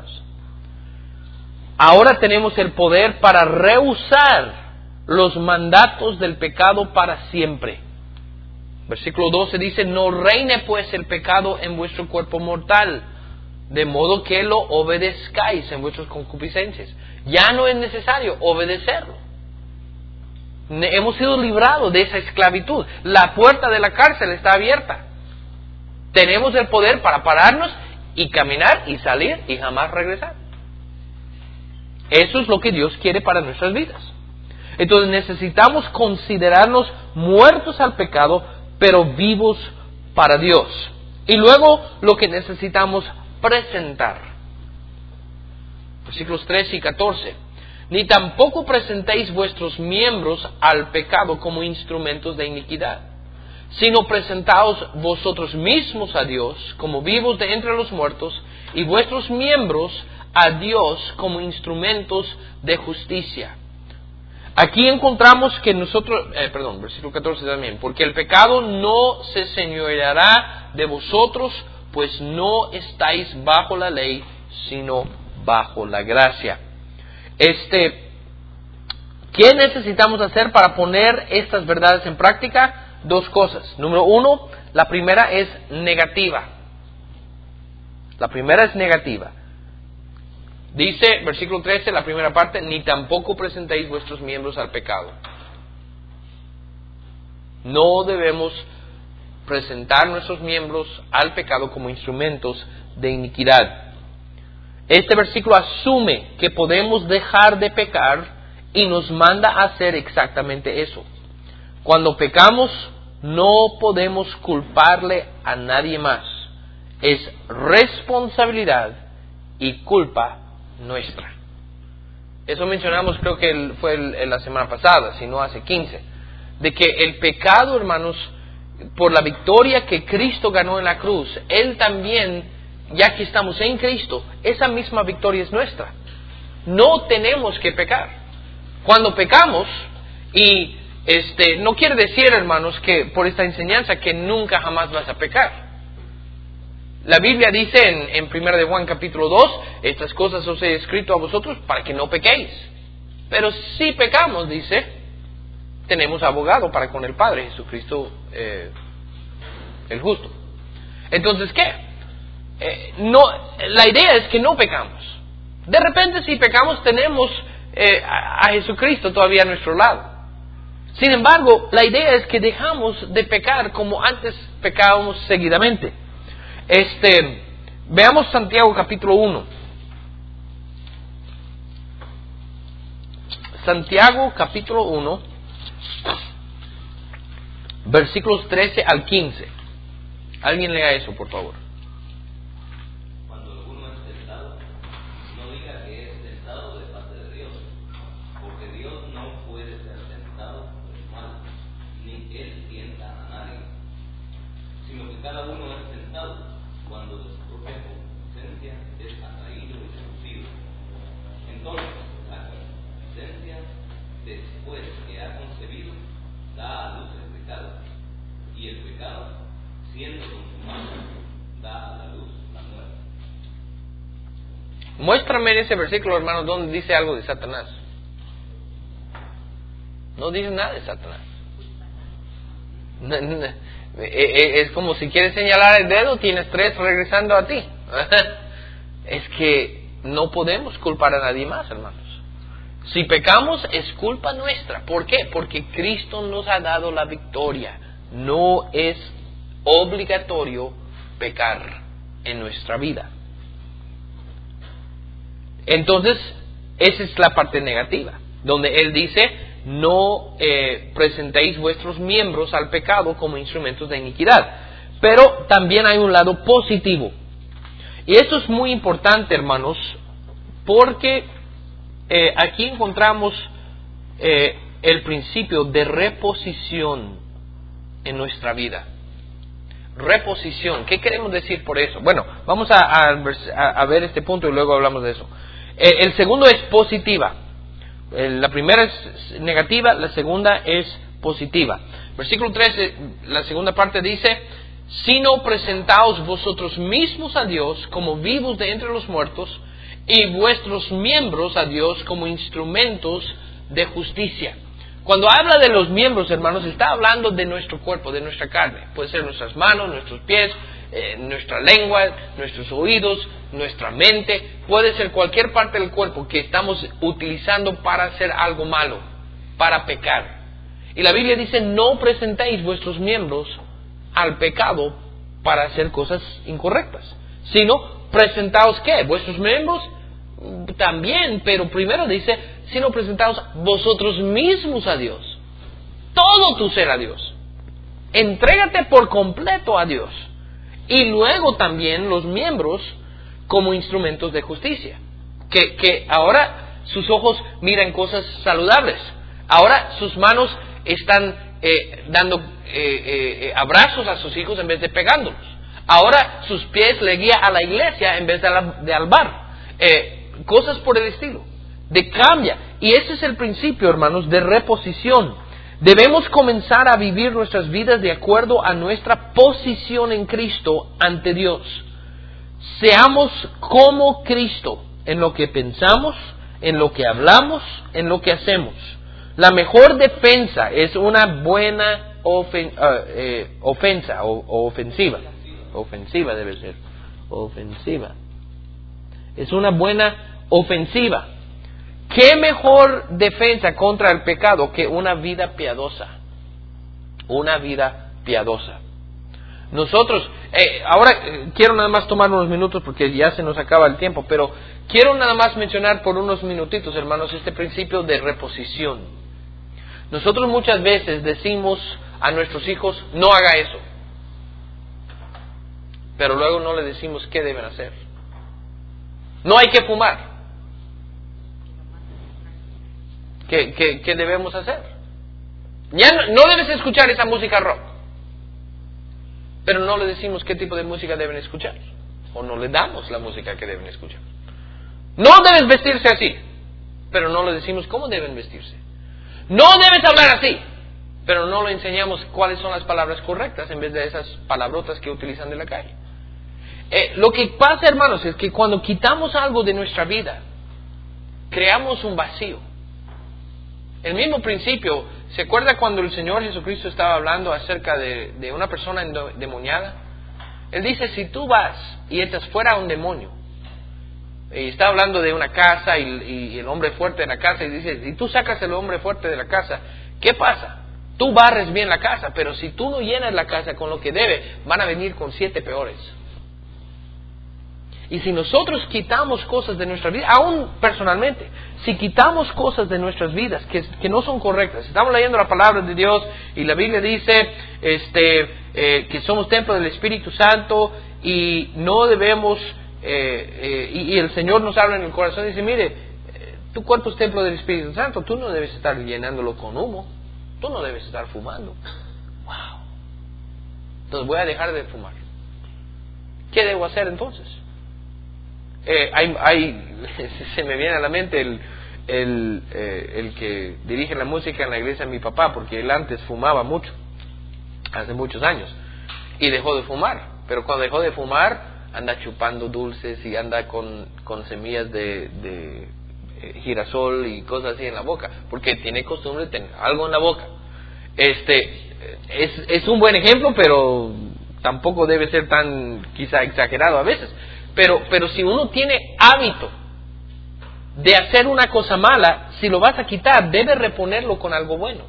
Ahora tenemos el poder para rehusar los mandatos del pecado para siempre. Versículo doce dice: no reine pues el pecado en vuestro cuerpo mortal, de modo que lo obedezcáis en vuestras concupiscencias. Ya no es necesario obedecerlo. Hemos sido librados de esa esclavitud. La puerta de la cárcel está abierta. Tenemos el poder para pararnos y caminar y salir y jamás regresar. Eso es lo que Dios quiere para nuestras vidas. Entonces necesitamos considerarnos muertos al pecado, pero vivos para Dios. Y luego lo que necesitamos presentar. Versículos trece y catorce. Ni tampoco presentéis vuestros miembros al pecado como instrumentos de iniquidad, sino presentaos vosotros mismos a Dios como vivos de entre los muertos, y vuestros miembros a Dios como instrumentos de justicia. Aquí encontramos que nosotros, eh, perdón, versículo catorce también, porque el pecado no se señoreará de vosotros, pues no estáis bajo la ley, sino bajo la gracia. Este, ¿qué necesitamos hacer para poner estas verdades en práctica? Dos cosas. Número uno, la primera es negativa. La primera es negativa. Dice, versículo trece, la primera parte: ni tampoco presentéis vuestros miembros al pecado. No debemos presentar nuestros miembros al pecado como instrumentos de iniquidad. Este versículo asume que podemos dejar de pecar y nos manda a hacer exactamente eso. Cuando pecamos, no podemos culparle a nadie más. Es responsabilidad y culpa nuestra. Eso mencionamos, creo que el, fue el, el, la semana pasada, si no hace quince, de que el pecado, hermanos, por la victoria que Cristo ganó en la cruz, Él también, ya que estamos en Cristo, esa misma victoria es nuestra. No tenemos que pecar. Cuando pecamos, y este no quiere decir, hermanos, que por esta enseñanza que nunca jamás vas a pecar. La Biblia dice en, en primera de Juan capítulo dos, estas cosas os he escrito a vosotros para que no pequéis. Pero si pecamos, dice, tenemos abogado para con el Padre, Jesucristo eh, el justo. Entonces, ¿qué? Eh, no, la idea es que no pecamos. De repente, si pecamos, tenemos eh, a, a Jesucristo todavía a nuestro lado. Sin embargo, la idea es que dejamos de pecar como antes pecábamos seguidamente. Este, veamos Santiago capítulo uno. Santiago capítulo uno, versículos trece al quince. Alguien lea eso, por favor. Cuando alguno es tentado, no diga que es tentado de parte de Dios, porque Dios no puede ser tentado por el mal, ni Él tienta a nadie, sino que cada uno es tentado cuando de su propia concupiscencia es atraído y seducido. Entonces, la concupiscencia, después que ha concebido, da a luz el pecado, y el pecado, siendo consumado, da a la luz la muerte. Muéstrame en ese versículo, hermano, donde dice algo de Satanás. No dice nada de Satanás. Es como si quieres señalar el dedo, tienes tres regresando a ti. Es que no podemos culpar a nadie más, hermanos. Si pecamos es culpa nuestra. ¿Por qué? Porque Cristo nos ha dado la victoria. No es obligatorio pecar en nuestra vida. Entonces, esa es la parte negativa, donde Él dice, no eh, presentéis vuestros miembros al pecado como instrumentos de iniquidad. Pero también hay un lado positivo. Y esto es muy importante, hermanos, porque eh, aquí encontramos eh, el principio de reposición en nuestra vida. Reposición. ¿Qué queremos decir por eso? Bueno, vamos a, a, a ver este punto y luego hablamos de eso. Eh, el segundo es positiva. Eh, la primera es negativa, la segunda es positiva. Versículo tres, la segunda parte dice, sino presentaos vosotros mismos a Dios como vivos de entre los muertos y vuestros miembros a Dios como instrumentos de justicia. Cuando habla de los miembros, hermanos, está hablando de nuestro cuerpo, de nuestra carne. Puede ser nuestras manos, nuestros pies, eh, nuestra lengua, nuestros oídos, nuestra mente. Puede ser cualquier parte del cuerpo que estamos utilizando para hacer algo malo, para pecar. Y la Biblia dice, no presentéis vuestros miembros al pecado para hacer cosas incorrectas, sino presentaos, ¿qué? Vuestros miembros también, pero primero dice, sino presentaos vosotros mismos a Dios, todo tu ser a Dios, entrégate por completo a Dios, y luego también los miembros como instrumentos de justicia, que, que ahora sus ojos miran cosas saludables, ahora sus manos están eh, dando eh, eh, abrazos a sus hijos en vez de pegándolos, ahora sus pies le guían a la iglesia en vez de, al, de al bar, eh, cosas por el estilo, de cambia. Y ese es el principio, hermanos, de reposición. Debemos comenzar a vivir nuestras vidas de acuerdo a nuestra posición en Cristo ante Dios. Seamos como Cristo en lo que pensamos, en lo que hablamos, en lo que hacemos. La mejor defensa es una buena ofen, uh, eh, ofensa o, o ofensiva. Ofensiva debe ser. Ofensiva. Es una buena ofensiva. ¿Qué mejor defensa contra el pecado que una vida piadosa? Una vida piadosa. Nosotros, eh, ahora eh, quiero nada más tomar unos minutos porque ya se nos acaba el tiempo, pero quiero nada más mencionar por unos minutitos, hermanos, este principio de reposición. Nosotros muchas veces decimos a nuestros hijos, no haga eso, pero luego no le decimos qué deben hacer. No hay que fumar. ¿Qué, qué, qué debemos hacer? Ya no, no debes escuchar esa música rock, pero no le decimos qué tipo de música deben escuchar, o no le damos la música que deben escuchar. No debes vestirse así, pero no le decimos cómo deben vestirse. No debes hablar así, pero no le enseñamos cuáles son las palabras correctas en vez de esas palabrotas que utilizan de la calle. Eh, lo que pasa, hermanos, es que cuando quitamos algo de nuestra vida, creamos un vacío. El mismo principio, ¿se acuerda cuando el Señor Jesucristo estaba hablando acerca de, de una persona endemoniada? Él dice, si tú vas y echas fuera a un demonio, y está hablando de una casa y, y el hombre fuerte de la casa, y dice, si tú sacas el hombre fuerte de la casa, ¿qué pasa? Tú barres bien la casa, pero si tú no llenas la casa con lo que debe, van a venir con siete peores. Y si nosotros quitamos cosas de nuestra vida, aún personalmente, si quitamos cosas de nuestras vidas que, que no son correctas, estamos leyendo la palabra de Dios y la Biblia dice este, eh, que somos templo del Espíritu Santo y no debemos, eh, eh, y, y el Señor nos habla en el corazón y dice, mire, eh, tu cuerpo es templo del Espíritu Santo, tú no debes estar llenándolo con humo, tú no debes estar fumando. Wow. Entonces voy a dejar de fumar. ¿Qué debo hacer entonces? Eh, hay, hay, se me viene a la mente el, el, eh, el que dirige la música en la iglesia de mi papá, porque él antes fumaba mucho, hace muchos años, y dejó de fumar, pero cuando dejó de fumar anda chupando dulces y anda con, con semillas de, de eh, girasol y cosas así en la boca, porque tiene costumbre de tener algo en la boca. Este es, es un buen ejemplo, pero tampoco debe ser tan quizá exagerado a veces. Pero, pero si uno tiene hábito de hacer una cosa mala, si lo vas a quitar, debe reponerlo con algo bueno.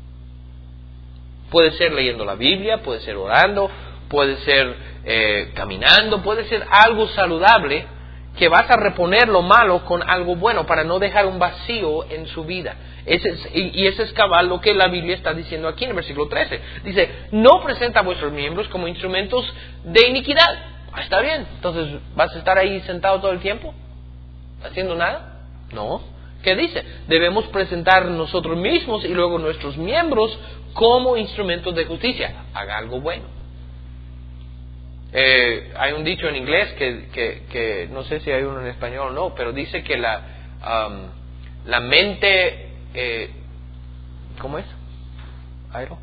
Puede ser leyendo la Biblia, puede ser orando, puede ser eh, caminando, puede ser algo saludable que vas a reponer lo malo con algo bueno para no dejar un vacío en su vida. Ese es, y, y ese es cabal lo que la Biblia está diciendo aquí en el versículo trece. Dice, no presenta a vuestros miembros como instrumentos de iniquidad. Ah, está bien, entonces ¿vas a estar ahí sentado todo el tiempo? ¿Haciendo nada? No. ¿Qué dice? Debemos presentar nosotros mismos y luego nuestros miembros como instrumentos de justicia. Haga algo bueno. Eh, hay un dicho en inglés que, que, que no sé si hay uno en español o no, pero dice que la, um, la mente, eh, ¿cómo es? ¿Airo?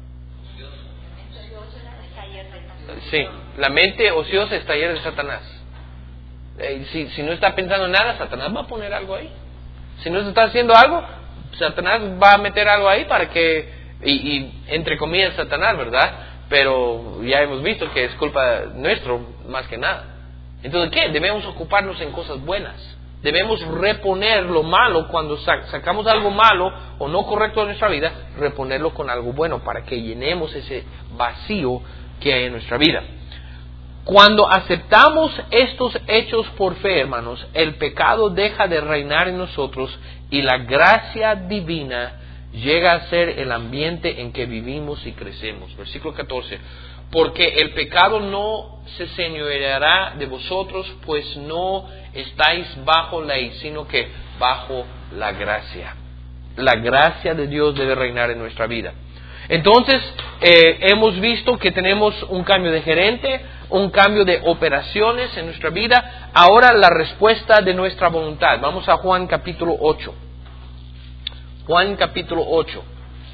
Sí, la mente ociosa es taller de Satanás. Eh, si, si no está pensando en nada, Satanás va a poner algo ahí. Si no se está haciendo algo, Satanás va a meter algo ahí para que, y, y entre comillas Satanás, ¿verdad? Pero ya hemos visto que es culpa nuestra más que nada. Entonces, ¿qué? Debemos ocuparnos en cosas buenas. Debemos reponer lo malo cuando sacamos algo malo o no correcto de nuestra vida, reponerlo con algo bueno para que llenemos ese vacío que hay en nuestra vida. Cuando aceptamos estos hechos por fe, hermanos, el pecado deja de reinar en nosotros y la gracia divina llega a ser el ambiente en que vivimos y crecemos. Versículo catorce. Porque el pecado no se señoreará de vosotros, pues no estáis bajo ley, sino que bajo la gracia. La gracia de Dios debe reinar en nuestra vida. Entonces, eh, hemos visto que tenemos un cambio de gerente, un cambio de operaciones en nuestra vida. Ahora la respuesta de nuestra voluntad. Vamos a Juan capítulo ocho. Juan capítulo ocho.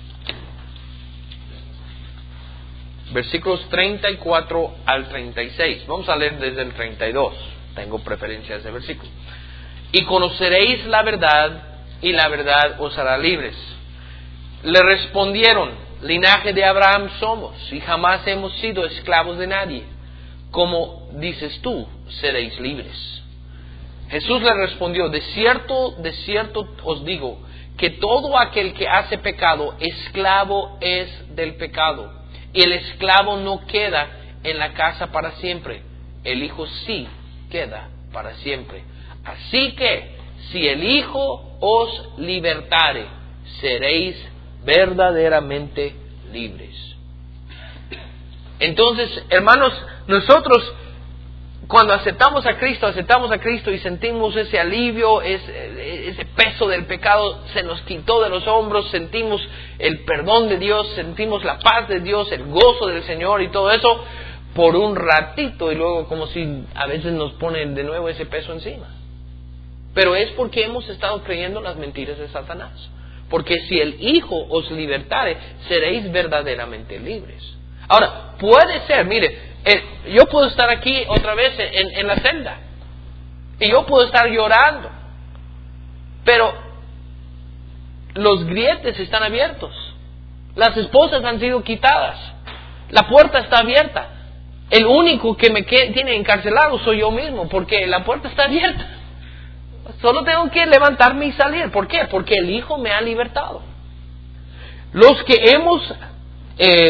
Versículos treinta y cuatro al treinta y seis. Vamos a leer desde el treinta y dos. Tengo preferencia a ese versículo. Y conoceréis la verdad, y la verdad os hará libres. Le respondieron: linaje de Abraham somos, y jamás hemos sido esclavos de nadie. Como dices tú, seréis libres. Jesús le respondió: de cierto, de cierto os digo, que todo aquel que hace pecado, esclavo es del pecado. Y el esclavo no queda en la casa para siempre, el Hijo sí queda para siempre. Así que, si el Hijo os libertare, seréis verdaderamente libres. Entonces, hermanos, nosotros cuando aceptamos a Cristo, aceptamos a Cristo y sentimos ese alivio, ese, ese peso del pecado se nos quitó de los hombros, sentimos el perdón de Dios, sentimos la paz de Dios, el gozo del Señor y todo eso por un ratito, y luego como si a veces nos ponen de nuevo ese peso encima. Pero es porque hemos estado creyendo las mentiras de Satanás. Porque si el Hijo os libertare, seréis verdaderamente libres. Ahora, puede ser, mire, eh, yo puedo estar aquí otra vez en, en la celda, y yo puedo estar llorando, pero los grietes están abiertos, las esposas han sido quitadas, la puerta está abierta. El único que me que, tiene encarcelado soy yo mismo, porque la puerta está abierta. Solo tengo que levantarme y salir. ¿Por qué? Porque el Hijo me ha libertado. Los que hemos eh,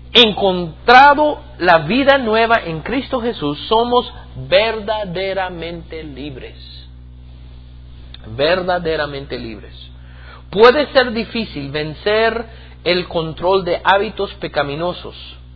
encontrado la vida nueva en Cristo Jesús, somos verdaderamente libres. Verdaderamente libres. Puede ser difícil vencer el control de hábitos pecaminosos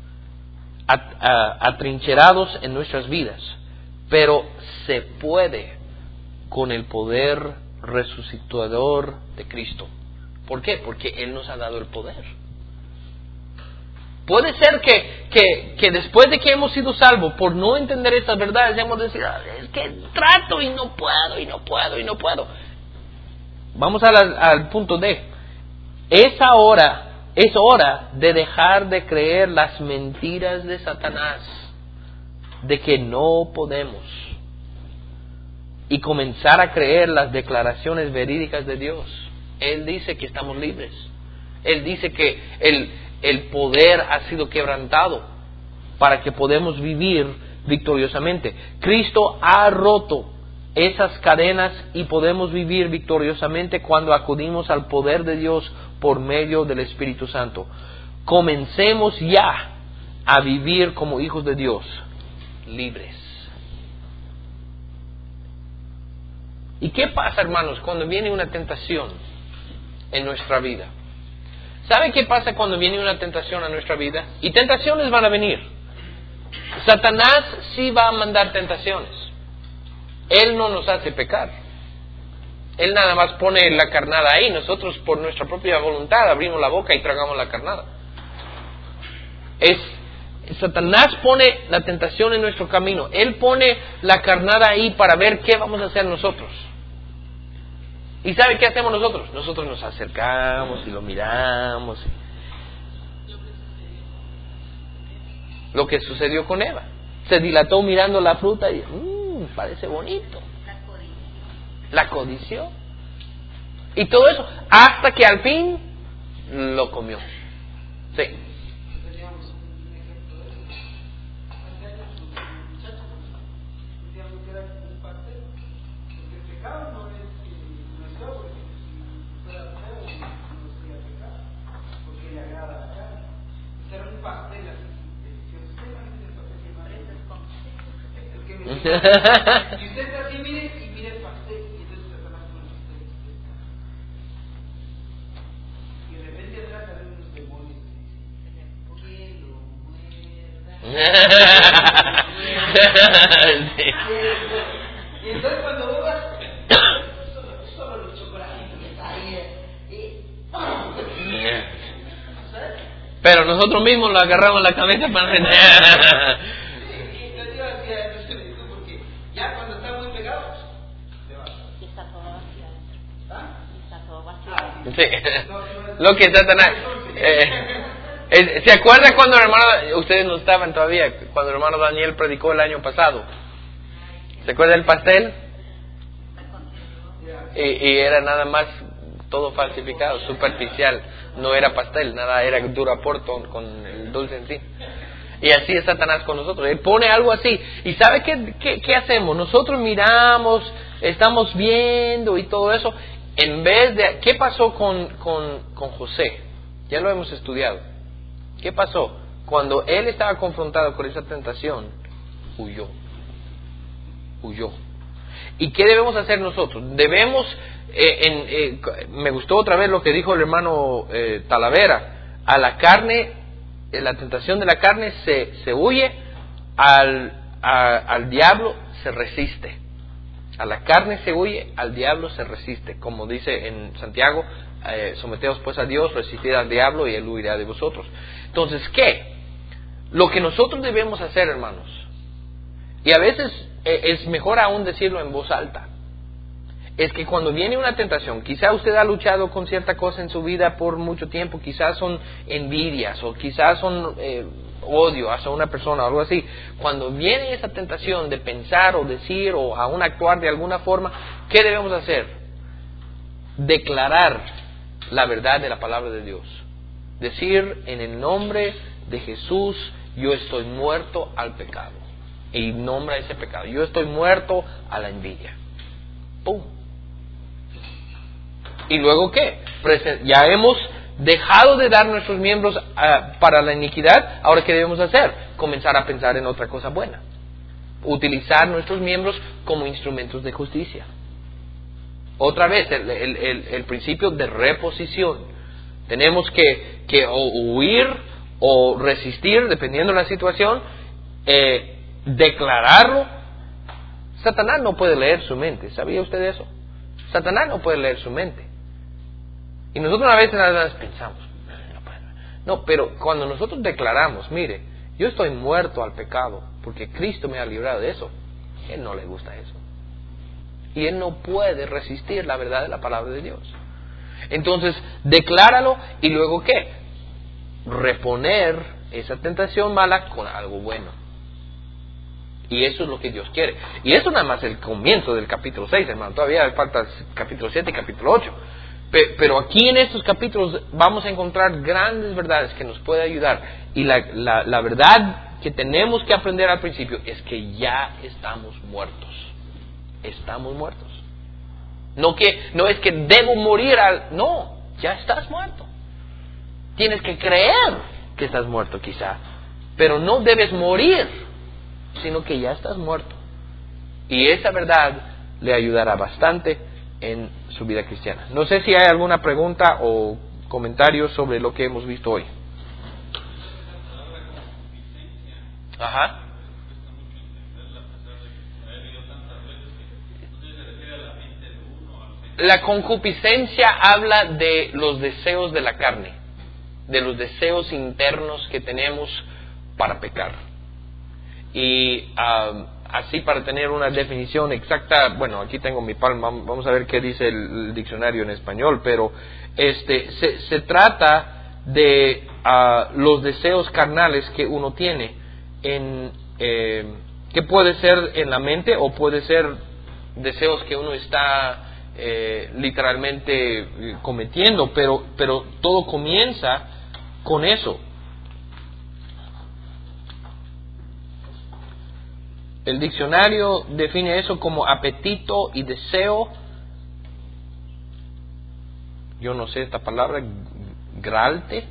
atrincherados en nuestras vidas, pero se puede con el poder resucitador de Cristo. ¿Por qué? Porque Él nos ha dado el poder. Puede ser que, que, que después de que hemos sido salvos, por no entender estas verdades, hemos de decir, es que trato y no puedo, y no puedo, y no puedo. Vamos al, al punto D. Es ahora, es hora de dejar de creer las mentiras de Satanás, de que no podemos, y comenzar a creer las declaraciones verídicas de Dios. Él dice que estamos libres. Él dice que el, el poder ha sido quebrantado para que podamos vivir victoriosamente. Cristo ha roto esas cadenas y podemos vivir victoriosamente cuando acudimos al poder de Dios por medio del Espíritu Santo. Comencemos ya a vivir como hijos de Dios, libres. ¿Y qué pasa, hermanos, cuando viene una tentación en nuestra vida? ¿Sabe qué pasa cuando viene una tentación a nuestra vida? Y tentaciones van a venir. Satanás sí va a mandar tentaciones. Él no nos hace pecar. Él nada más pone la carnada ahí. Nosotros por nuestra propia voluntad abrimos la boca y tragamos la carnada. Es, Satanás pone la tentación en nuestro camino. Él pone la carnada ahí para ver qué vamos a hacer nosotros. ¿Y sabe qué hacemos nosotros? Nosotros nos acercamos y lo miramos. Lo que sucedió con Eva. Se dilató mirando la fruta y mmm, parece bonito. La codició. Y todo eso, hasta que al fin lo comió. Sí. Si usted está así, mire y mire el pastel, y entonces Satanás con el pastel. Y de repente atrás salen unos demonios y dicen, que lo muerda. Y entonces cuando vos vas, solo, solo los chocolates que está ahí, pero nosotros mismos lo agarramos la cabeza para vender. Sí. Lo que Satanás eh, eh, ¿se acuerda cuando el hermano, ustedes no estaban todavía, cuando el hermano Daniel predicó el año pasado? ¿Se acuerda del pastel? Y, y era nada más todo falsificado, superficial, no era pastel, nada, era duraporto con el dulce en sí. Y así es Satanás con nosotros. Él pone algo así. ¿Y sabe qué, qué, qué hacemos? Nosotros miramos, estamos viendo y todo eso. En vez de... ¿Qué pasó con, con, con José? Ya lo hemos estudiado. ¿Qué pasó? Cuando él estaba confrontado con esa tentación, huyó. Huyó. ¿Y qué debemos hacer nosotros? Debemos... Eh, en, eh, me gustó otra vez lo que dijo el hermano eh, Talavera. A la carne, eh, la tentación de la carne se, se huye, al, a, al diablo se resiste. A la carne se huye, al diablo se resiste. Como dice en Santiago, eh, someteos pues a Dios, resistid al diablo y él huirá de vosotros. Entonces, ¿qué? Lo que nosotros debemos hacer, hermanos, y a veces eh, es mejor aún decirlo en voz alta, es que cuando viene una tentación, quizá usted ha luchado con cierta cosa en su vida por mucho tiempo, quizás son envidias o quizás son eh, odio hacia una persona o algo así. Cuando viene esa tentación de pensar o decir o aún actuar de alguna forma, ¿qué debemos hacer? Declarar la verdad de la palabra de Dios. Decir, en el nombre de Jesús, yo estoy muerto al pecado. Y nombra ese pecado. Yo estoy muerto a la envidia. ¡Pum! ¿Y luego qué? Ya hemos dejado de dar nuestros miembros uh, para la iniquidad, ahora ¿qué debemos hacer? Comenzar a pensar en otra cosa buena. Utilizar nuestros miembros como instrumentos de justicia. Otra vez, el, el, el, el principio de reposición. Tenemos que, que o huir o resistir, dependiendo de la situación, eh, declararlo. Satanás no puede leer su mente. ¿Sabía usted eso? Satanás no puede leer su mente. Y nosotros a veces, a veces pensamos, no, pero cuando nosotros declaramos, mire, yo estoy muerto al pecado porque Cristo me ha librado de eso, Él no le gusta eso. Y Él no puede resistir la verdad de la palabra de Dios. Entonces, decláralo y luego ¿qué? Reponer esa tentación mala con algo bueno. Y eso es lo que Dios quiere. Y eso nada más el comienzo del capítulo seis, hermano. Todavía falta capítulo siete y capítulo ocho. Pero aquí en estos capítulos vamos a encontrar grandes verdades que nos pueden ayudar. Y la, la, la verdad que tenemos que aprender al principio es que ya estamos muertos. Estamos muertos. No, que, no es que debo morir al... No, ya estás muerto. Tienes que creer que estás muerto quizá. Pero no debes morir, sino que ya estás muerto. Y esa verdad le ayudará bastante en su vida cristiana. No sé si hay alguna pregunta o comentario sobre lo que hemos visto hoy. Ajá. La concupiscencia habla de los deseos de la carne, de los deseos internos que tenemos para pecar. Y um, así, para tener una definición exacta, bueno, aquí tengo mi palma, vamos a ver qué dice el, el diccionario en español, pero este se, se trata de uh, los deseos carnales que uno tiene, en eh, que puede ser en la mente o puede ser deseos que uno está eh, literalmente cometiendo, pero, pero todo comienza con eso. El diccionario define eso como apetito y deseo. Yo no sé esta palabra, gralte,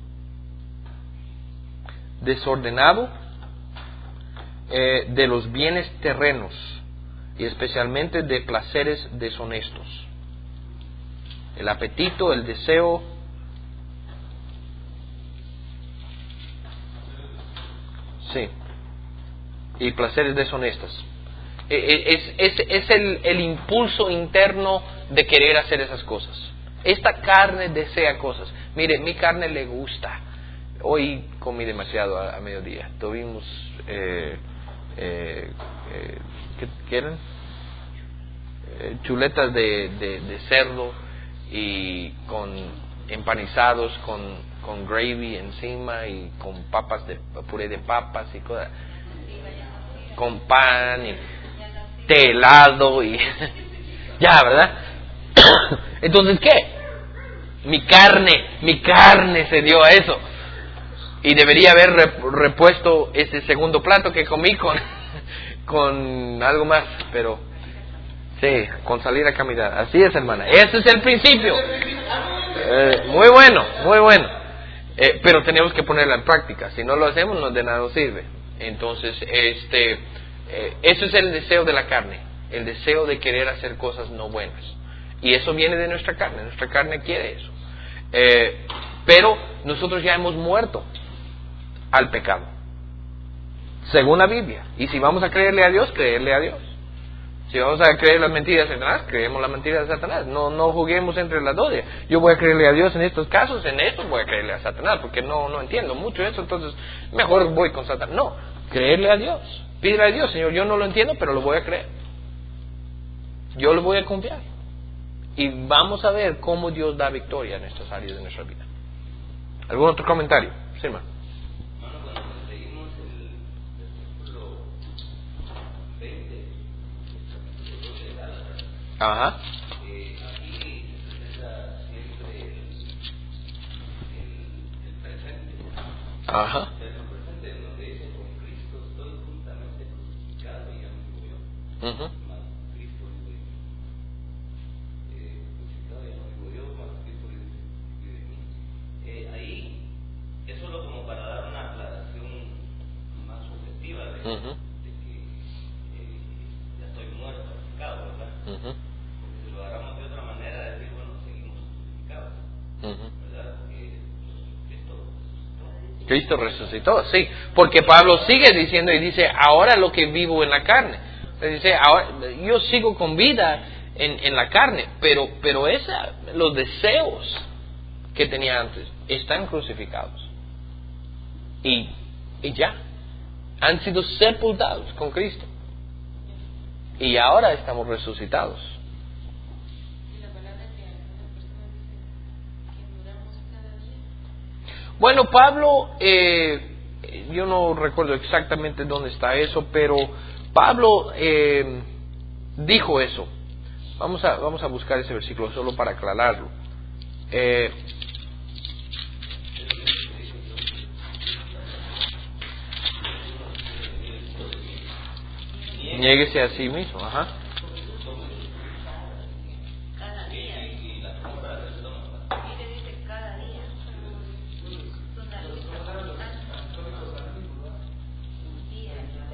desordenado, eh, de los bienes terrenos y especialmente de placeres deshonestos. El apetito, el deseo, sí, y placeres deshonestos. Es, es, es el, el impulso interno de querer hacer esas cosas. Esta carne desea cosas. Mire, mi carne le gusta. Hoy comí demasiado a, a mediodía. Tuvimos eh, eh, eh, ¿qué, ¿qué eran? Eh, chuletas de, de, de cerdo y con empanizados con, con gravy encima y con papas de puré de papas y cosas, con pan y té helado y ya, ¿verdad? Entonces, ¿qué? Mi carne, mi carne se dio a eso. Y debería haber repuesto ese segundo plato que comí con, con algo más, pero sí, con salir a caminar. Así es, hermana. Ese es el principio. Eh, muy bueno, muy bueno. Eh, pero tenemos que ponerlo en práctica. Si no lo hacemos, no de nada nos sirve. Entonces, este, eh, eso es el deseo de la carne, el deseo de querer hacer cosas no buenas. Y eso viene de nuestra carne. Nuestra carne quiere eso. Eh, pero nosotros ya hemos muerto al pecado, según la Biblia. Y si vamos a creerle a Dios, creerle a Dios. Si vamos a creer las mentiras de Satanás, creemos las mentiras de Satanás. No, no juguemos entre las dos. Yo voy a creerle a Dios en estos casos, en estos voy a creerle a Satanás, porque no, no entiendo mucho eso, entonces mejor voy con Satanás. No, creerle a Dios. Pídele a Dios, Señor, yo no lo entiendo, pero lo voy a creer. Yo lo voy a confiar. Y vamos a ver cómo Dios da victoria en estas áreas de nuestra vida. ¿Algún otro comentario? Sí, hermano. Bueno, cuando conseguimos el versículo veinte, el capítulo dos de Gálatas, Ajá. eh, aquí se presenta siempre el, el, el presente. Ajá. El presente en donde dice: con Cristo estoy juntamente crucificado y ya me murió. Uh-huh. Mas Cristo vive. Eh, crucificado ya no vivo yo, mas Cristo vive en mí. uh-huh. de que eh, ya estoy muerto al pecado, ¿verdad? Uh-huh. Porque si lo agarramos de otra manera, de decir, bueno, seguimos crucificados, uh-huh. ¿verdad? Porque Cristo resucitó. Cristo resucitó, sí, porque Pablo sigue diciendo y dice, ahora lo que vivo en la carne. Dice, ahora yo sigo con vida en, en la carne, pero, pero esa, los deseos que tenía antes están crucificados. Y, y ya, han sido sepultados con Cristo. Y ahora estamos resucitados. Bueno, Pablo, eh, yo no recuerdo exactamente dónde está eso, pero Pablo eh, dijo eso. Vamos a, vamos a buscar ese versículo solo para aclararlo. Eh, Niéguese a sí mismo, ajá. Cada día. Mire, dice cada día. Un día.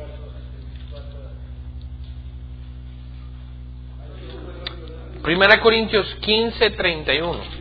Primera Corintios quince, treinta y uno.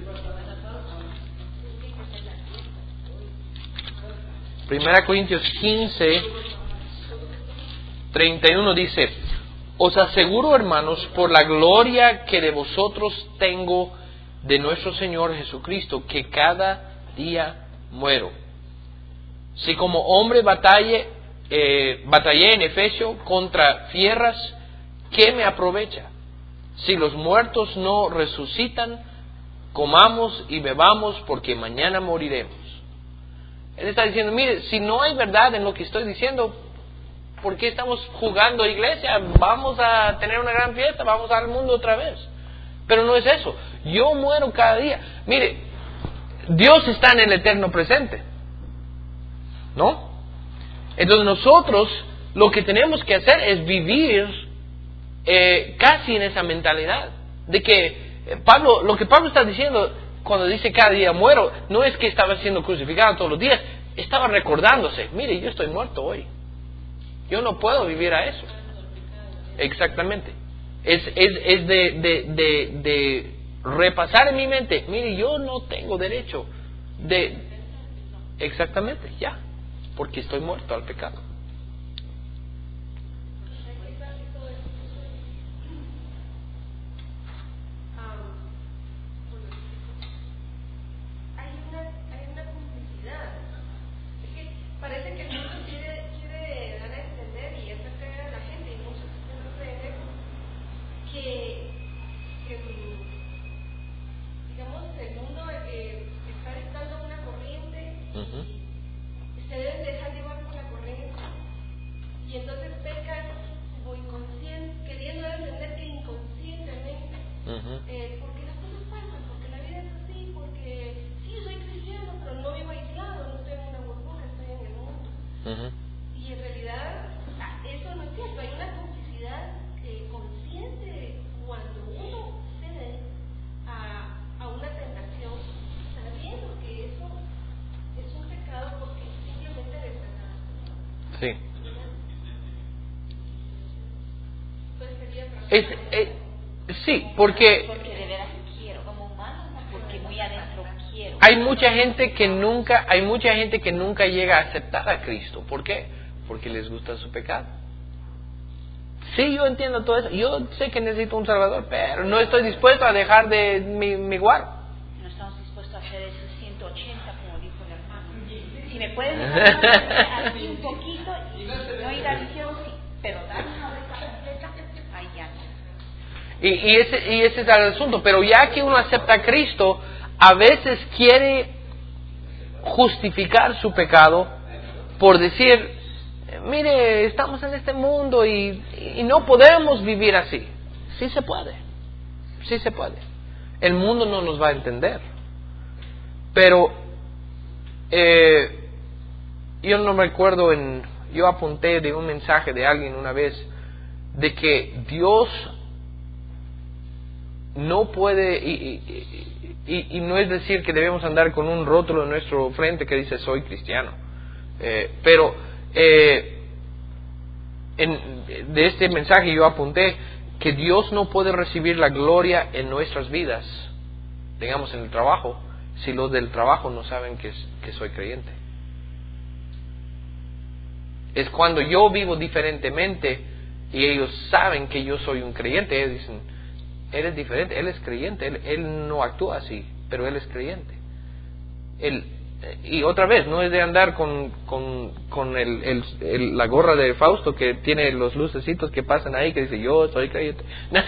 Primera Corintios quince, treinta y uno dice: os aseguro, hermanos, por la gloria que de vosotros tengo de nuestro Señor Jesucristo, que cada día muero. Si como hombre batalle, eh, batallé en Efesio contra fieras, ¿qué me aprovecha? Si los muertos no resucitan, comamos y bebamos, porque mañana moriremos. Él está diciendo, mire, si no hay verdad en lo que estoy diciendo, ¿por qué estamos jugando iglesia? Vamos a tener una gran fiesta, vamos al mundo otra vez. Pero no es eso. Yo muero cada día. Mire, Dios está en el eterno presente, ¿no? Entonces nosotros lo que tenemos que hacer es vivir eh, casi en esa mentalidad de que eh, Pablo, lo que Pablo está diciendo cuando dice cada día muero, no es que estaba siendo crucificado todos los días, estaba recordándose, mire, yo estoy muerto hoy. Yo no puedo vivir a eso. Exactamente. Es, es, es de, de, de, de repasar en mi mente, mire, yo no tengo derecho de... Exactamente, ya. Porque estoy muerto al pecado. Parece que el mundo quiere, quiere dar a entender y hacer creer a la gente, y muchos no creen eso, que, que digamos, el mundo eh, está dictando una corriente, uh-huh. y se deben dejar llevar por la corriente, y entonces pecan como inconsciente, queriendo entender que inconscientemente, uh-huh. eh, porque las cosas pasan, porque la vida es así, porque sí, soy cristiano, pero no vivo aislado, no estoy en una burbuja, estoy en el mundo. Uh-huh. Y en realidad eso no es cierto, hay una complicidad eh, consciente cuando uno cede a, a una tentación, sabiendo que eso es un pecado porque simplemente desagradable. Sí. Entonces sería es, es, sí, porque porque de veras quiero, como humano, porque muy adentro quiero. Hay mucha gente que nunca, hay mucha gente que nunca llega a aceptar a Cristo. ¿Por qué? Porque les gusta su pecado. Sí, yo entiendo todo eso. Yo sé que necesito un Salvador, pero no estoy dispuesto a dejar de mi, mi guardo. No estamos dispuestos a hacer esos ciento ochenta, como dijo el hermano. Si me puedes dejar así un poquito y no ir al cielo, sí, pero dar una vuelta completa, ahí ya. Y, y, ese, y ese es el asunto. Pero ya que uno acepta a Cristo, a veces quiere justificar su pecado por decir, mire, estamos en este mundo y, y no podemos vivir así. Sí se puede, sí se puede. El mundo no nos va a entender. Pero eh, yo no me acuerdo, en, yo apunté de un mensaje de alguien una vez de que Dios no puede, y, y, y, y no es decir que debemos andar con un rótulo en nuestro frente que dice soy cristiano, eh, pero eh, en, de este mensaje yo apunté que Dios no puede recibir la gloria en nuestras vidas, digamos en el trabajo, si los del trabajo no saben que, que soy creyente. Es cuando yo vivo diferentemente y ellos saben que yo soy un creyente, ellos dicen, él es diferente, él es creyente, él, él no actúa así, pero él es creyente. Él, y otra vez, no es de andar con, con, con el, el, el, la gorra de Fausto que tiene los lucecitos que pasan ahí, que dice, yo soy creyente.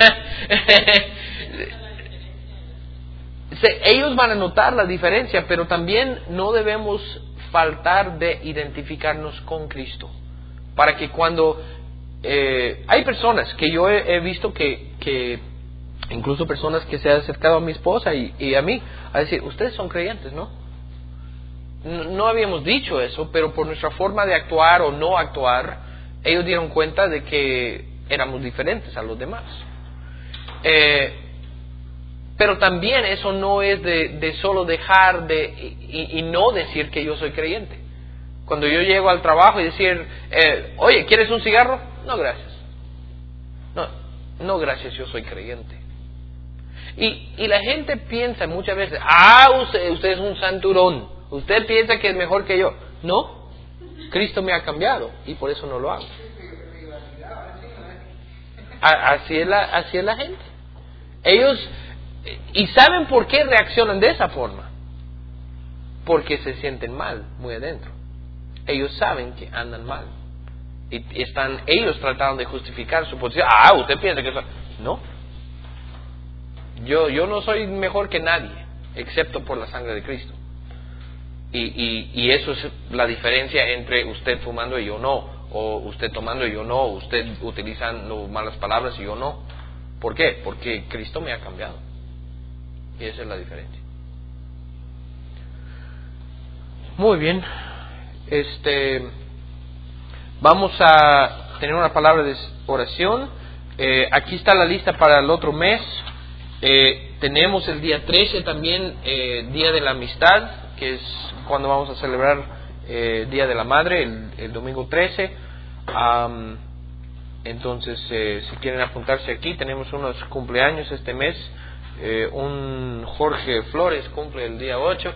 Se, ellos van a notar la diferencia, pero también no debemos faltar de identificarnos con Cristo. Para que cuando... Eh, hay personas que yo he, he visto que, que... incluso personas que se han acercado a mi esposa y, y a mí, a decir, ustedes son creyentes, ¿no? ¿no? No habíamos dicho eso, pero por nuestra forma de actuar o no actuar, ellos dieron cuenta de que éramos diferentes a los demás. Eh... Pero también eso no es de, de solo dejar de y, y no decir que yo soy creyente. Cuando yo llego al trabajo y decir, eh, oye, ¿quieres un cigarro? No, gracias. No, no, gracias, yo soy creyente. Y, y la gente piensa muchas veces, ah, usted, usted es un santurón. Usted piensa que es mejor que yo. No, Cristo me ha cambiado y por eso no lo hago. Así es la, así es la gente. Ellos... ¿Y saben por qué reaccionan de esa forma? Porque se sienten mal, muy adentro. Ellos saben que andan mal. Y están ellos tratando de justificar su posición. Ah, usted piensa que eso... No. Yo, yo no soy mejor que nadie, excepto por la sangre de Cristo. Y, y, y eso es la diferencia entre usted fumando y yo no. O usted tomando y yo no. O usted utilizando malas palabras y yo no. ¿Por qué? Porque Cristo me ha cambiado. Y esa es la diferencia. Muy bien. Este, vamos a tener una palabra de oración. Eh, aquí está la lista para el otro mes. Eh, tenemos el día trece también, eh, Día de la Amistad, que es cuando vamos a celebrar eh, Día de la Madre, el, el domingo trece. Um, entonces, eh, si quieren apuntarse aquí, tenemos unos cumpleaños este mes. Eh, un Jorge Flores cumple el día ocho.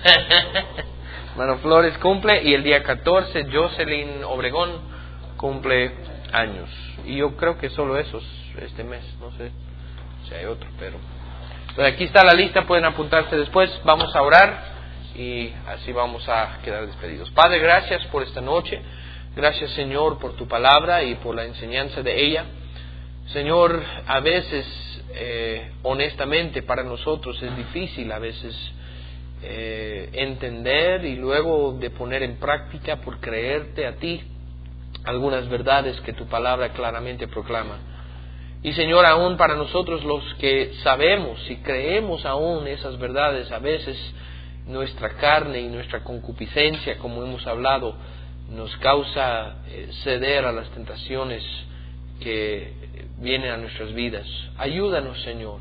Hermano Flores cumple. Y el día catorce Jocelyn Obregón cumple años. Y yo creo que solo esos este mes. No sé si hay otro, pero entonces aquí está la lista, pueden apuntarse después. Vamos a orar y así vamos a quedar despedidos. Padre, gracias por esta noche. Gracias, Señor, por tu palabra y por la enseñanza de ella. Señor, a veces eh, honestamente para nosotros es difícil a veces eh, entender y luego de poner en práctica por creerte a ti algunas verdades que tu palabra claramente proclama. Y Señor, aún para nosotros los que sabemos y creemos aún esas verdades, a veces nuestra carne y nuestra concupiscencia, como hemos hablado, nos causa eh, ceder a las tentaciones que vienen a nuestras vidas. Ayúdanos, Señor,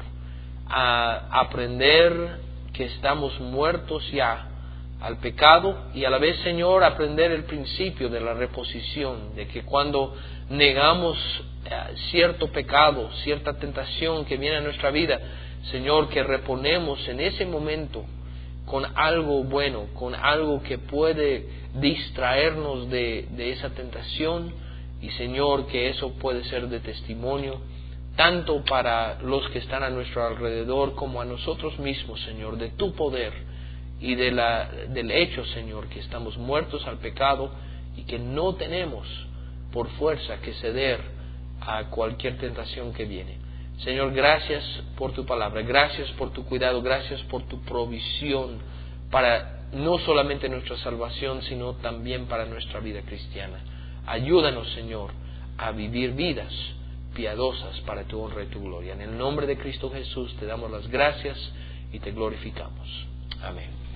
a aprender que estamos muertos ya al pecado y a la vez, Señor, aprender el principio de la reposición, de que cuando negamos eh, cierto pecado, cierta tentación que viene a nuestra vida, Señor, que reponemos en ese momento con algo bueno, con algo que puede distraernos de, de esa tentación. Y Señor, que eso puede ser de testimonio tanto para los que están a nuestro alrededor como a nosotros mismos, Señor, de tu poder y de la, del hecho, Señor, que estamos muertos al pecado y que no tenemos por fuerza que ceder a cualquier tentación que viene. Señor, gracias por tu palabra, gracias por tu cuidado, gracias por tu provisión para no solamente nuestra salvación, sino también para nuestra vida cristiana. Ayúdanos, Señor, a vivir vidas piadosas para tu honra y tu gloria. En el nombre de Cristo Jesús te damos las gracias y te glorificamos. Amén.